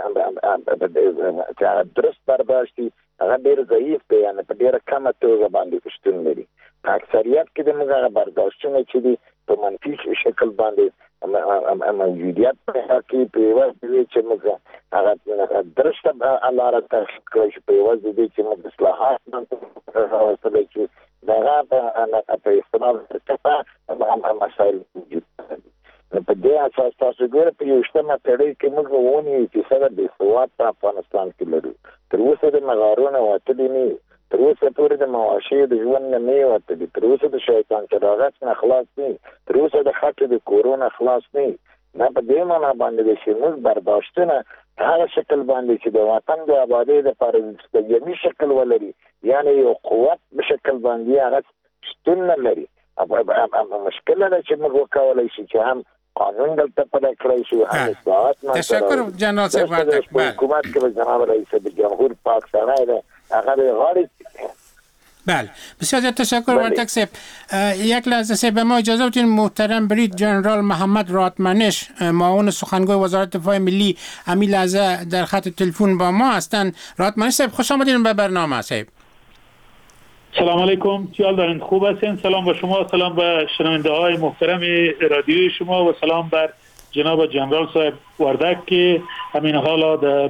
درست برداشت هغه ډېر ضعیف دی یعنی په ډېره کمه توګه باندې شتون لري. په اکثریت کې د موږ هغه برداشتونه چې دي په منفي شکل باندې موجودیت په کې په واسطه چې موږ هغه درسته لاره تحقیق کوي په واسطه چې موږ اصلاحات راوستل چې دا په استعمال څخه مسائل موجود دي. په دې اساس تاسو ګورئ په یوشتمه پیړۍ کې موږ ونی چې سره د سواد په افغانستان کې لرو. تر اوسه د مغارونه وتلي نه تر اوسه پورې د مواشي د ژوند نه وتلي تر اوسه د شیطان چراغات نه خلاص نه تر اوسه د خطر د کورونا خلاص نه په دې معنی باندې چې موږ برداشتونه هغه شکل باندې چې د وطن د آبادی لپاره د یمي شکل ولري یعنی یو قوت په شکل باندې هغه شتون نه لري. مشکله ده چې موږ وکولای شي چې هم قانون دلته پلی کړی شو هم اصلاحات نه. تشکر جنرال صاحب وردک. حکومت کې جناب رئیس جمهور پاک سرای ده هغه غاړي. بله بسیار تشکر وردک صاحب. یک لحظه صاحب به ما اجازه بدین محترم برید جنرال محمد راتمنش معاون سخنگوی وزارت دفاع ملی همین لحظه در خط تلفن با ما هستند. راتمنش صاحب خوش آمدین به برنامه صاحب. سلام علیکم، چیال دارین؟ خوب هستین؟ سلام به شما، سلام به شنونده های محترم رادیوی شما و سلام بر جناب جنرال صاحب وردک که همین حالا در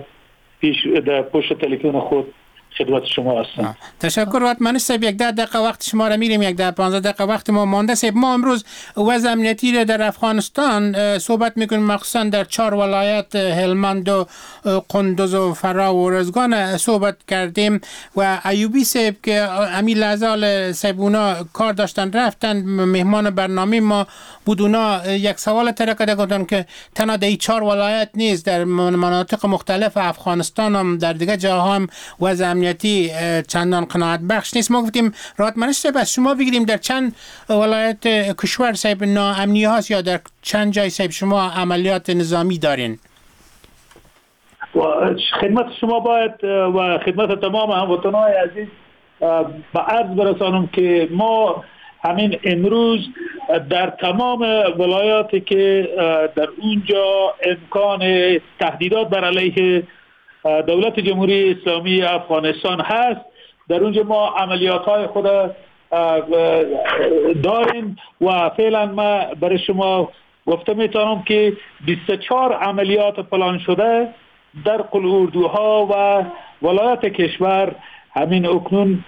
پشت تلفن خود خدمت شما هستم. تشکر راتمنش صاحب. 10 دقیقه وقت شما را میریم، 15 دقیقه وقت ما مانده صاحب. ما امروز وضع امنیتی را در افغانستان صحبت میکنیم، مخصوصا در 4 ولایت هلمند و قندوز و فرا و ارزگان صحبت کردیم و ایوبی صاحب که امی لحظه صاحب اونا کار داشتن رفتن مهمان برنامه ما بود، اونا یک سوال ترکه گفتن که تنها در 4 ولایت نیست، در مناطق مختلف افغانستان هم در دیگه جاها هم وضع امنیتی چندان قناعت بخش نیست. ما گفتیم راتمنش صاحب از شما بگیریم در چند ولایت کشور صاحب ناامنی هاست یا در چند جای صاحب شما عملیات نظامی دارین؟ و خدمت شما باید و خدمت تمام هموطنان عزیز به عرض برسانم که ما همین امروز در تمام ولایاتی که در اونجا امکان تهدیدات بر علیه دولت جمهوری اسلامی افغانستان هست، در اونجا ما عملیات های خود داریم و فعلا ما برای شما گفته میتونم که 24 عملیات پلان شده در قلعه‌اردوها و ولایت کشور همین اکنون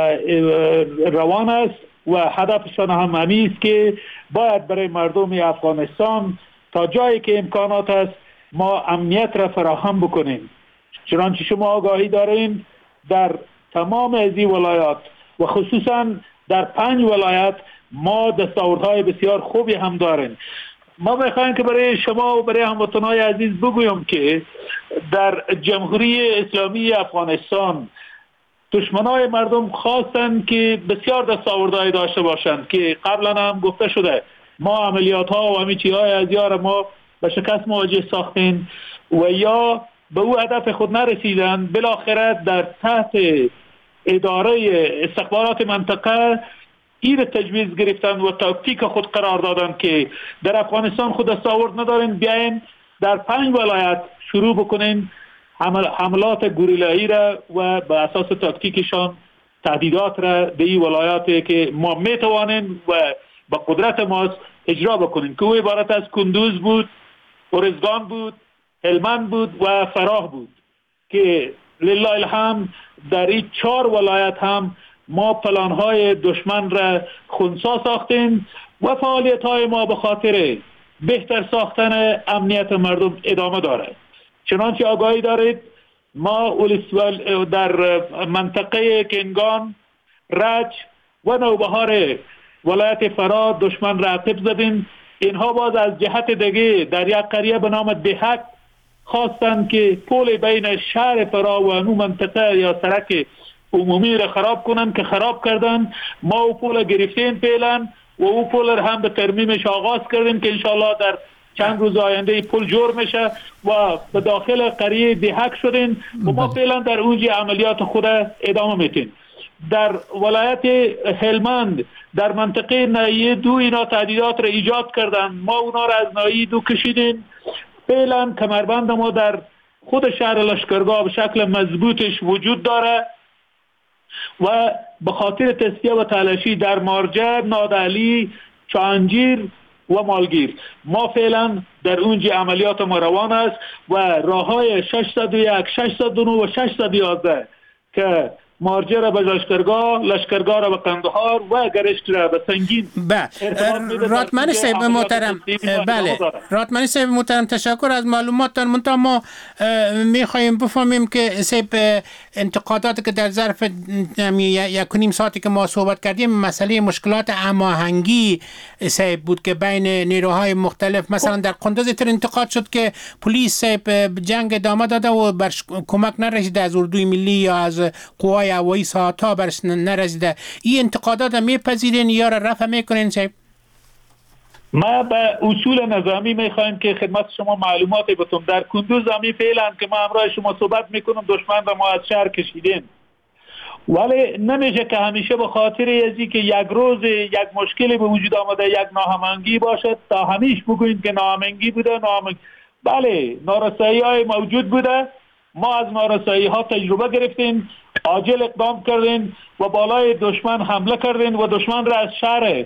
روان است و هدفشان هم همی است که باید برای مردم افغانستان تا جایی که امکانات است ما امنیت را فراهم بکنیم. چنانچه شما آگاهی دارین در تمام از این ولایات و خصوصا در 5 ولایت ما دستاوردهای بسیار خوبی هم داریم. ما میخوایم که برای شما و برای هموطنهای عزیز بگویم که در جمهوری اسلامی افغانستان دشمنای مردم خواستن که بسیار دستاوردهای داشته باشند که قبلا هم گفته شده ما عملیات ها و همین چیزهای از یار ما به شکست مواجه ساختیم و یا به او هدف خود نرسیدن. بالاخره در تحت اداره استخبارات منطقه این تجویز گرفتن و تاکتیک خود قرار دادن که در افغانستان خود دستاورد ندارین، بیاین در 5 ولایت شروع بکنین حملات گوریلایی را و به اساس تاکتیکشان تهدیدات را به این ولایاتی که ما میتوانیم و با قدرت ماست اجرا بکنیم که او عبارت از کندوز بود، ارزگان بود، هلمند بود و فراه بود که لله الحمد در این 4 ولایت هم ما پلانهای دشمن را خنثی ساختیم و فعالیت‌های ما به خاطر بهتر ساختن امنیت مردم ادامه داره. چنانچه آگاهی دارید ما در منطقه کنگان، رج و نوبهار ولایت فراه دشمن را عقب زدیم. اینها باز از جهت دیگه در یک قریه به نام دهک خواستند که پل بین شهر فراه و اون منطقه یا سرک عمومی را خراب کنند که خراب کردن. ما او پل گرفتیم فعلا و او پل را هم به ترمیمش آغاز کردیم که انشاءالله در چند روز آینده پل جور میشه و به داخل قریه دهک شدیم و ما فعلا در اونجا عملیات خود ادامه میتیم. در ولایت هلمند در منطقه ناحیه 2 اینا تهدیدات را ایجاد کردن، ما اونا را از ناحیه 2 کشیدیم. فعلا کمربند ما در خود شهر لشکرگاه به شکل مضبوطش وجود داره و به خاطر تصفیه و تلاشی در مارجه، نادعلی، چانجیر و مالگیر ما فعلا در اونجا عملیات ما روان است و راههای 601، 609 و 611 که مارجه را به لشکرگاه را به قندهار و گرشت را به سنگین. راتمنی صاحب محترم، بله راتمنی صاحب محترم تشکر از معلوماتتان. منتها ما میخواهیم بفهمیم که صاحب انتقاداتی که در ظرف 1.5 ساعتی که ما صحبت کردیم مسئله مشکلات هماهنگی صاحب بود که بین نیروهای مختلف، مثلا در قندوز تر انتقاد شد که پلیس صاحب جنگ ادامه داده و برش کمک نرسیده از اردوی ملی یا از قوای هوایی ساعتها برش نرسیده. این انتقادات میپذیرین یا رفع میکنین صاحب؟ ما به اصول نظامی میخوایم که خدمت شما معلوماتی بتونم. در کندوز همی فعلا که ما همراه شما صحبت میکنم دشمن را ما از شهر کشیدیم، ولی نمیشه که همیشه به خاطر ازی که یک روز یک مشکلی به وجود آمده، یک ناهماهنگی باشد تا همیشه بگوییم که ناهماهنگی بوده. بله نارسایی های موجود بوده، ما از نارسایی ها تجربه گرفتیم، عاجل اقدام کردیم و بالای دشمن حمله کردیم و دشمن را از شهر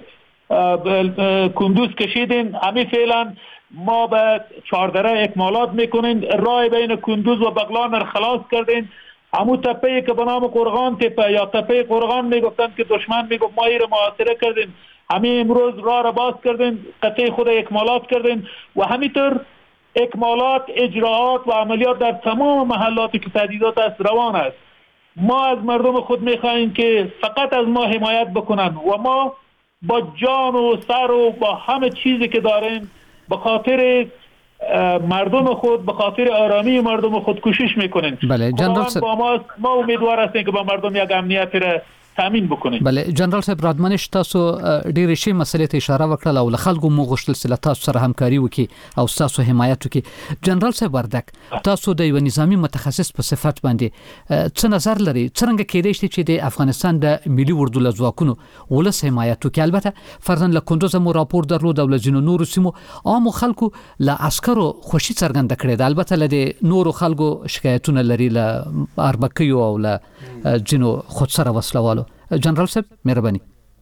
کندوز کشیدیم. همین فعلا ما به 14 اکمالات میکنیم، راه بین کندوز و بغلان را خلاص کردیم. همون تپه‌ای که به نام قرغان تپه یا تپه قرغان میگفتن که دشمن میگفت ما این را محاصره کردیم، همین امروز راه را باز کردیم، قطعه خود اکمالات کردیم و همینطور اکمالات، اجراعات و عملیات در تمام محلاتی که تهدیدات است روان است. ما از مردم خود میخواهیم که فقط از ما حمایت بکنن و ما با جان و سر و با همه چیزی که داریم به خاطر مردم خود، به خاطر آرامی مردم خود کوشش میکنیم. بله جنرال با ما امیدوار هستیم که با مردم یک امنیت را تامین بکنیم. بله جنرال صاحب رادمنش تاسو ډېر شي مسلې ته اشاره وکړه او خلکو مو غوښتل چې تاسو سره همکاري وکړي او تاسو حمایت وکړي. جنرال صاحب وردک تاسو د یو نظامی متخصص په صفت باندې څه نظر لري څنګه کېدای شي چې د افغانستان د ملي اردو لزواکونو ولس حمایت وکړي؟ البته فرضاً له کندوز مو راپور درلود او له ځینو نورو سیمو عام خلکو له عسکرو خوشي څرګنده کړې ده، البته له نورو خلکو شکایتونه لري له اربکیو او له ځینو خودسره وسلوالو. جنرال صاحب مهرباني.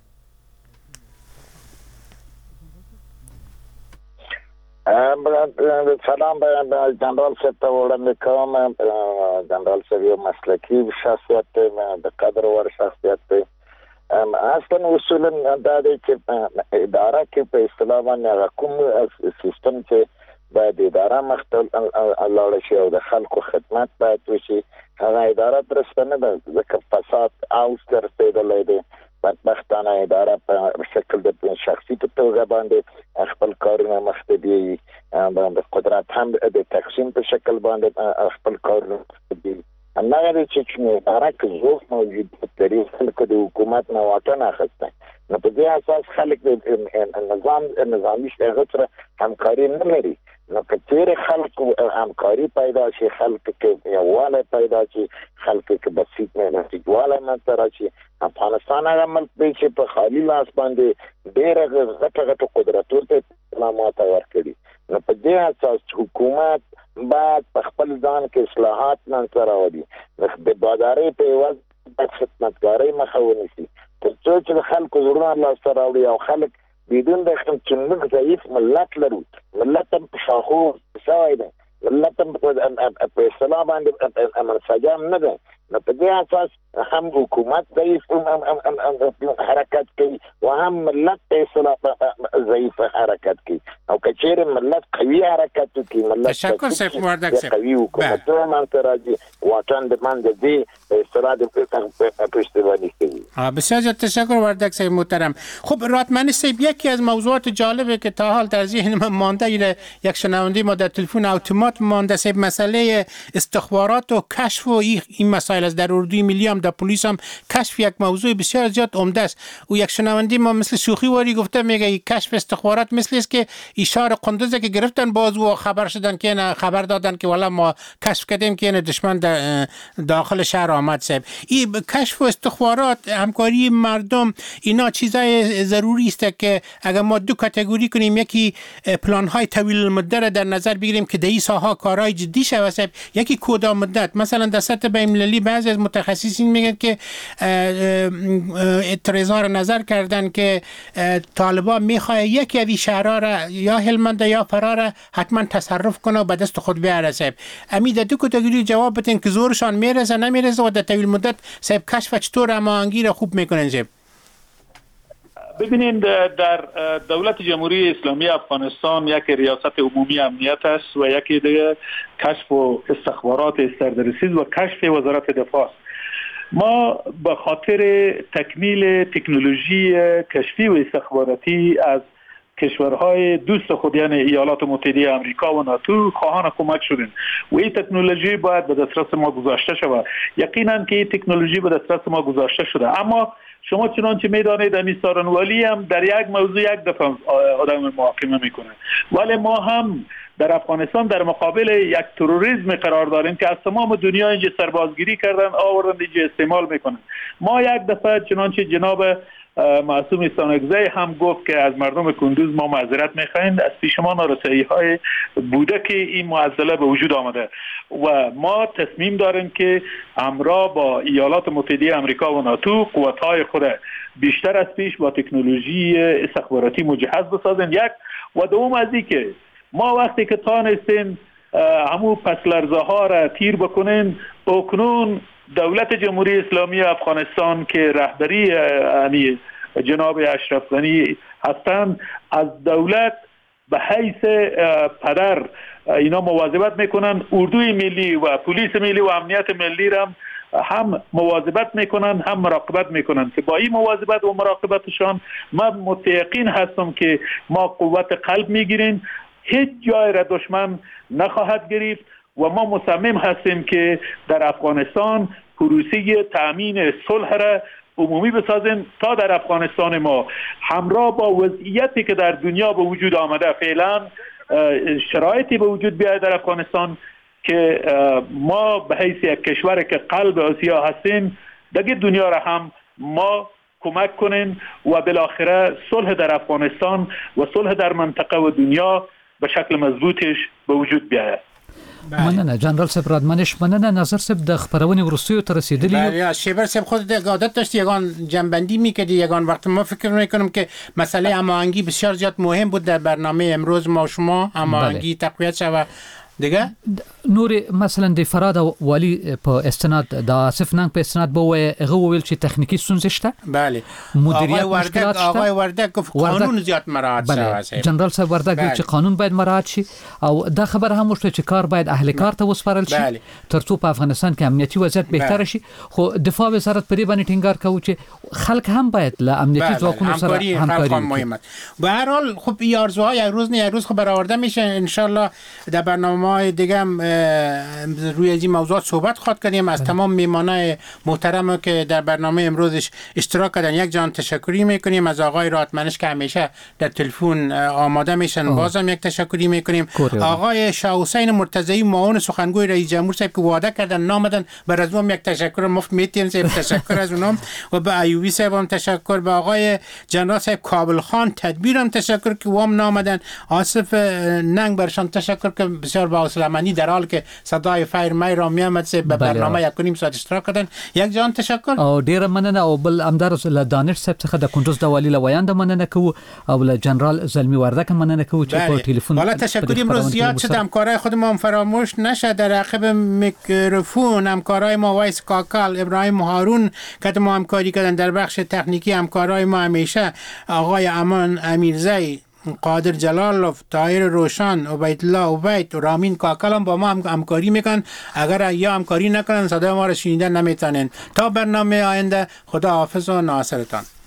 سلام جنرال صاحب ته وړاندې کوم. جنرال صاحب یو مسلکي شخصیت دی، د قدر وړ شخصیت دی. اصلا اصولا دا دی چې اداره کې په اصطلاح باندې کوم سیستم چې باید اداره مخته لاړ شي او د خلکو خدمت باید وشي، هغه اداره درسته نه ده، ځکه فساد اوج ته رسېدلی دی. بدبختانه اداره په شکل د شخصي په توګه باندې خپل کارونه مخته بیایي، د قدرت هم د تقسیم په شکل باندې خپل کارونه مخته بیایي. همدغه چې اداره کې ضعف موجود دی، خلکو د حکومت نه واټن اخیستی، نو په دې اساس خلک د نظامي هغه سره همکاري نه لري. نو که چیرې خلکو همکاري پیدا شي، خلکو کې یووالی پیدا شي، خلکو کې بسیط نتیجوالی منځته راشي، افغانستان هغه ملک دی چې په خالي لاس باندې ډېره غټو قدرتونو ته اسلامات ورکړي. نو په دې اساس حکومت باید په خپل ځان کې اصلاحات منځته راوړي، د بادارۍ په عوض باید خدمتګارۍ مخه ونیسي، تر څو چې د خلکو زړونه لاسته راوړي او خلک بدون د چې موږ ضعیف ملت لرو، ملت هم په شاخو سوی دی، ملت هم په اصطلاح باندې منسجم نه دی. نو په دې اساس هم حکومت ضعیف حرکت کوي او هم ملت په اصطلاح ضعیف حرکت کوي. او که چیرې ملت قوي حرکت وکړي، ملت تشکر صاحب وردک صاحب قوي حکومتونه منځته راځي، واټن د منځ دې په اصطلاح د پشتیبانی کوي. بسیار زیاد تشکر وردک صاحب محترم. خب رادمنش صاحب یکی از موضوعات جالبه که تا حال در ذهن من مانده، یک شنونده ما در تلفن اتومات مانده صاحب، مسئله استخبارات و کشف و این مسائل از در اردوی ملی هم در پلیس هم کشف یک موضوع بسیار زیاد عمده است. و یک شنونده ما مثل شوخی واری گفته، میگه کشف استخبارات مثل است که اشاره قندوز که گرفتن باز و خبر شدن که نه، خبر دادن که والا ما کشف کردیم که دشمن داخل شهر آمد. صاحب این کشف و استخبارات، همکاری مردم، اینا چیزای ضروری است که اگر ما دو کاتگوری کنیم، یکی پلان های طویل المدت در نظر بگیریم که در این ساحه کارهای جدی شود، یکی کوتاه مدت. مثلا در سطح بین‌المللی بعضی از متخصصین میگن که اظهار نظر کردن که طالبان میخواد یکی از این شهرها را یا هلمند یا فرا را حتما تصرف کنه و به دست خود بیاره. صاحب امید دو کاتگوری جواب بدین که زورشان میرسه نمیرسه و در طویل مدت صاحب کشف چطور هماهنگی را خوب میکنن. صاحب ببینید در دولت جمهوری اسلامی افغانستان یک ریاست عمومی امنیت است و یکی دیگه کشف و استخبارات سردرسیز و کشف وزارت دفاع است. ما به خاطر تکمیل تکنولوژی کشفی و استخباراتی از کشورهای دوست خود یعنی ایالات متحده آمریکا و ناتو خواهان کمک شدیم و این تکنولوژی باید به دسترس ما گذاشته شود. یقینا که این تکنولوژی به دسترس ما گذاشته شده، اما شما چنانچه میدانید امی سارنوالی هم در یک موضوع یک دفعه آدم محاکمه میکنه، ولی ما هم در افغانستان در مقابل یک تروریسم قرار داریم که از تمام دنیا اینجا سربازگیری کردن آوردن اینجا استعمال میکنن. ما یک دفعه چنانچه جناب معصوم سانگزی هم گفت که از مردم کندوز ما معذرت میخواهیم، از پیش ما نارسایی های بوده که این معضله به وجود آمده و ما تصمیم داریم که همراه با ایالات متحده آمریکا و ناتو قوت‌های خود بیشتر از پیش با تکنولوژی استخباراتی مجهز بسازیم. یک و دوم از این که ما وقتی که تانستیم همون پس لرزه ها را تیر بکنیم، اکنون دولت جمهوری اسلامی افغانستان که رهبری جناب اشرف غنی هستند، از دولت به حیث پدر اینا مواظبت میکنن، اردوی ملی و پلیس ملی و امنیت ملی را هم مواظبت میکنن هم مراقبت میکنن که با این مواظبت و مراقبتشان من متیقن هستم که ما قوت قلب میگیریم، هیچ جای را دشمن نخواهد گرفت و ما مصمم هستیم که در افغانستان پروسه تامین صلح را عمومی بسازیم تا در افغانستان ما همراه با وضعیتی که در دنیا به وجود آمده فعلا شرایطی به وجود بیاید در افغانستان که ما به حیث یک کشور که قلب آسیا هستیم دیگه دنیا را هم ما کمک کنیم و بالاخره صلح در افغانستان و صلح در منطقه و دنیا به شکل مضبوطش به وجود بیاید. مننه جنرال صاحب رادمنش مننه نظر صاحب د خبرونې ورستیو ته رسیدلی بله شیبر صاحب خود عادت داشت یگان جنبندی میکردی یگان وقت ما فکر میکنم که مسئله هماهنگی بسیار زیاد مهم بود در برنامه امروز ما شما هماهنگی تقویت شود دیگه نور مثلا د فراد والی په استناد د آصف ننګ په استناد به هغه ویل چې تخنیکی ستونزې شته بله مدیریت مشکلات شته آقای وردک گفت قانون زیات مراعات شوه جنرال صاحب وردک ویل چې قانون باید مراعات شي او دا خبر هم وشته چې کار باید اهل کار ته وسپارل شي ترڅو په افغانستان کې امنیتي وضعیت بهتر شي خو دفاع وزارت پرې باندې ټینګار کوي چې خلک هم باید له امنیتي ځواکونو سره همکاری مهمه به هر حال خب این آرزوها یک روز نه یک روز خب برآورده میشه ان شاء الله در برنامه‌های دیگه هم روی این موضوعات صحبت خواهد کردیم از تمام میهمانای محترم که در برنامه امروزش اشتراک کردن یک جان تشکری میکنیم از آقای رادمنش که همیشه در تلفن آماده میشن بازم یک تشکری میکنیم آقای شاه حسین مرتضی معاون سخنگوی رئیس جمهور صاحب که وعده کردن نامدن بر از اونم یک تشکر مفت میتیم صاحب تشکر از اونم و به ایوبی صاحب هم تشکر به آقای جنرال صاحب کابل خان تدبیر هم تشکر که وام نامدن آصف ننگ برشان تشکر که بسیار با اسلامانی در حال که صدای فایر مای را میامد سه به برنامه 1.5 ساعت اشتراک کردن یک جان تشکر او ډیر مننه او بل امدار له دانش صاحب څخه د کندوز د والی لویان د مننه کو او له جنرال زلمی وردک مننه کو چې په ټلیفون والا تشکر امروز زیاد شد همکارای خودمون فراموش نشه در عقب میکروفون همکارای ما وایس کاکل ابراهیم هارون که ما همکاری کردن در بخش تکنیکی همکارای ما همیشه آقای امان امیرزی قادر جلالوف طاهر روشن عبیدالله عبید و رامین کاکل هم با ما همکاری میکنن اگر یا همکاری نکنن صدای ما را شنیدن نمیتونن تا برنامه آینده خدا حافظ و ناصرتان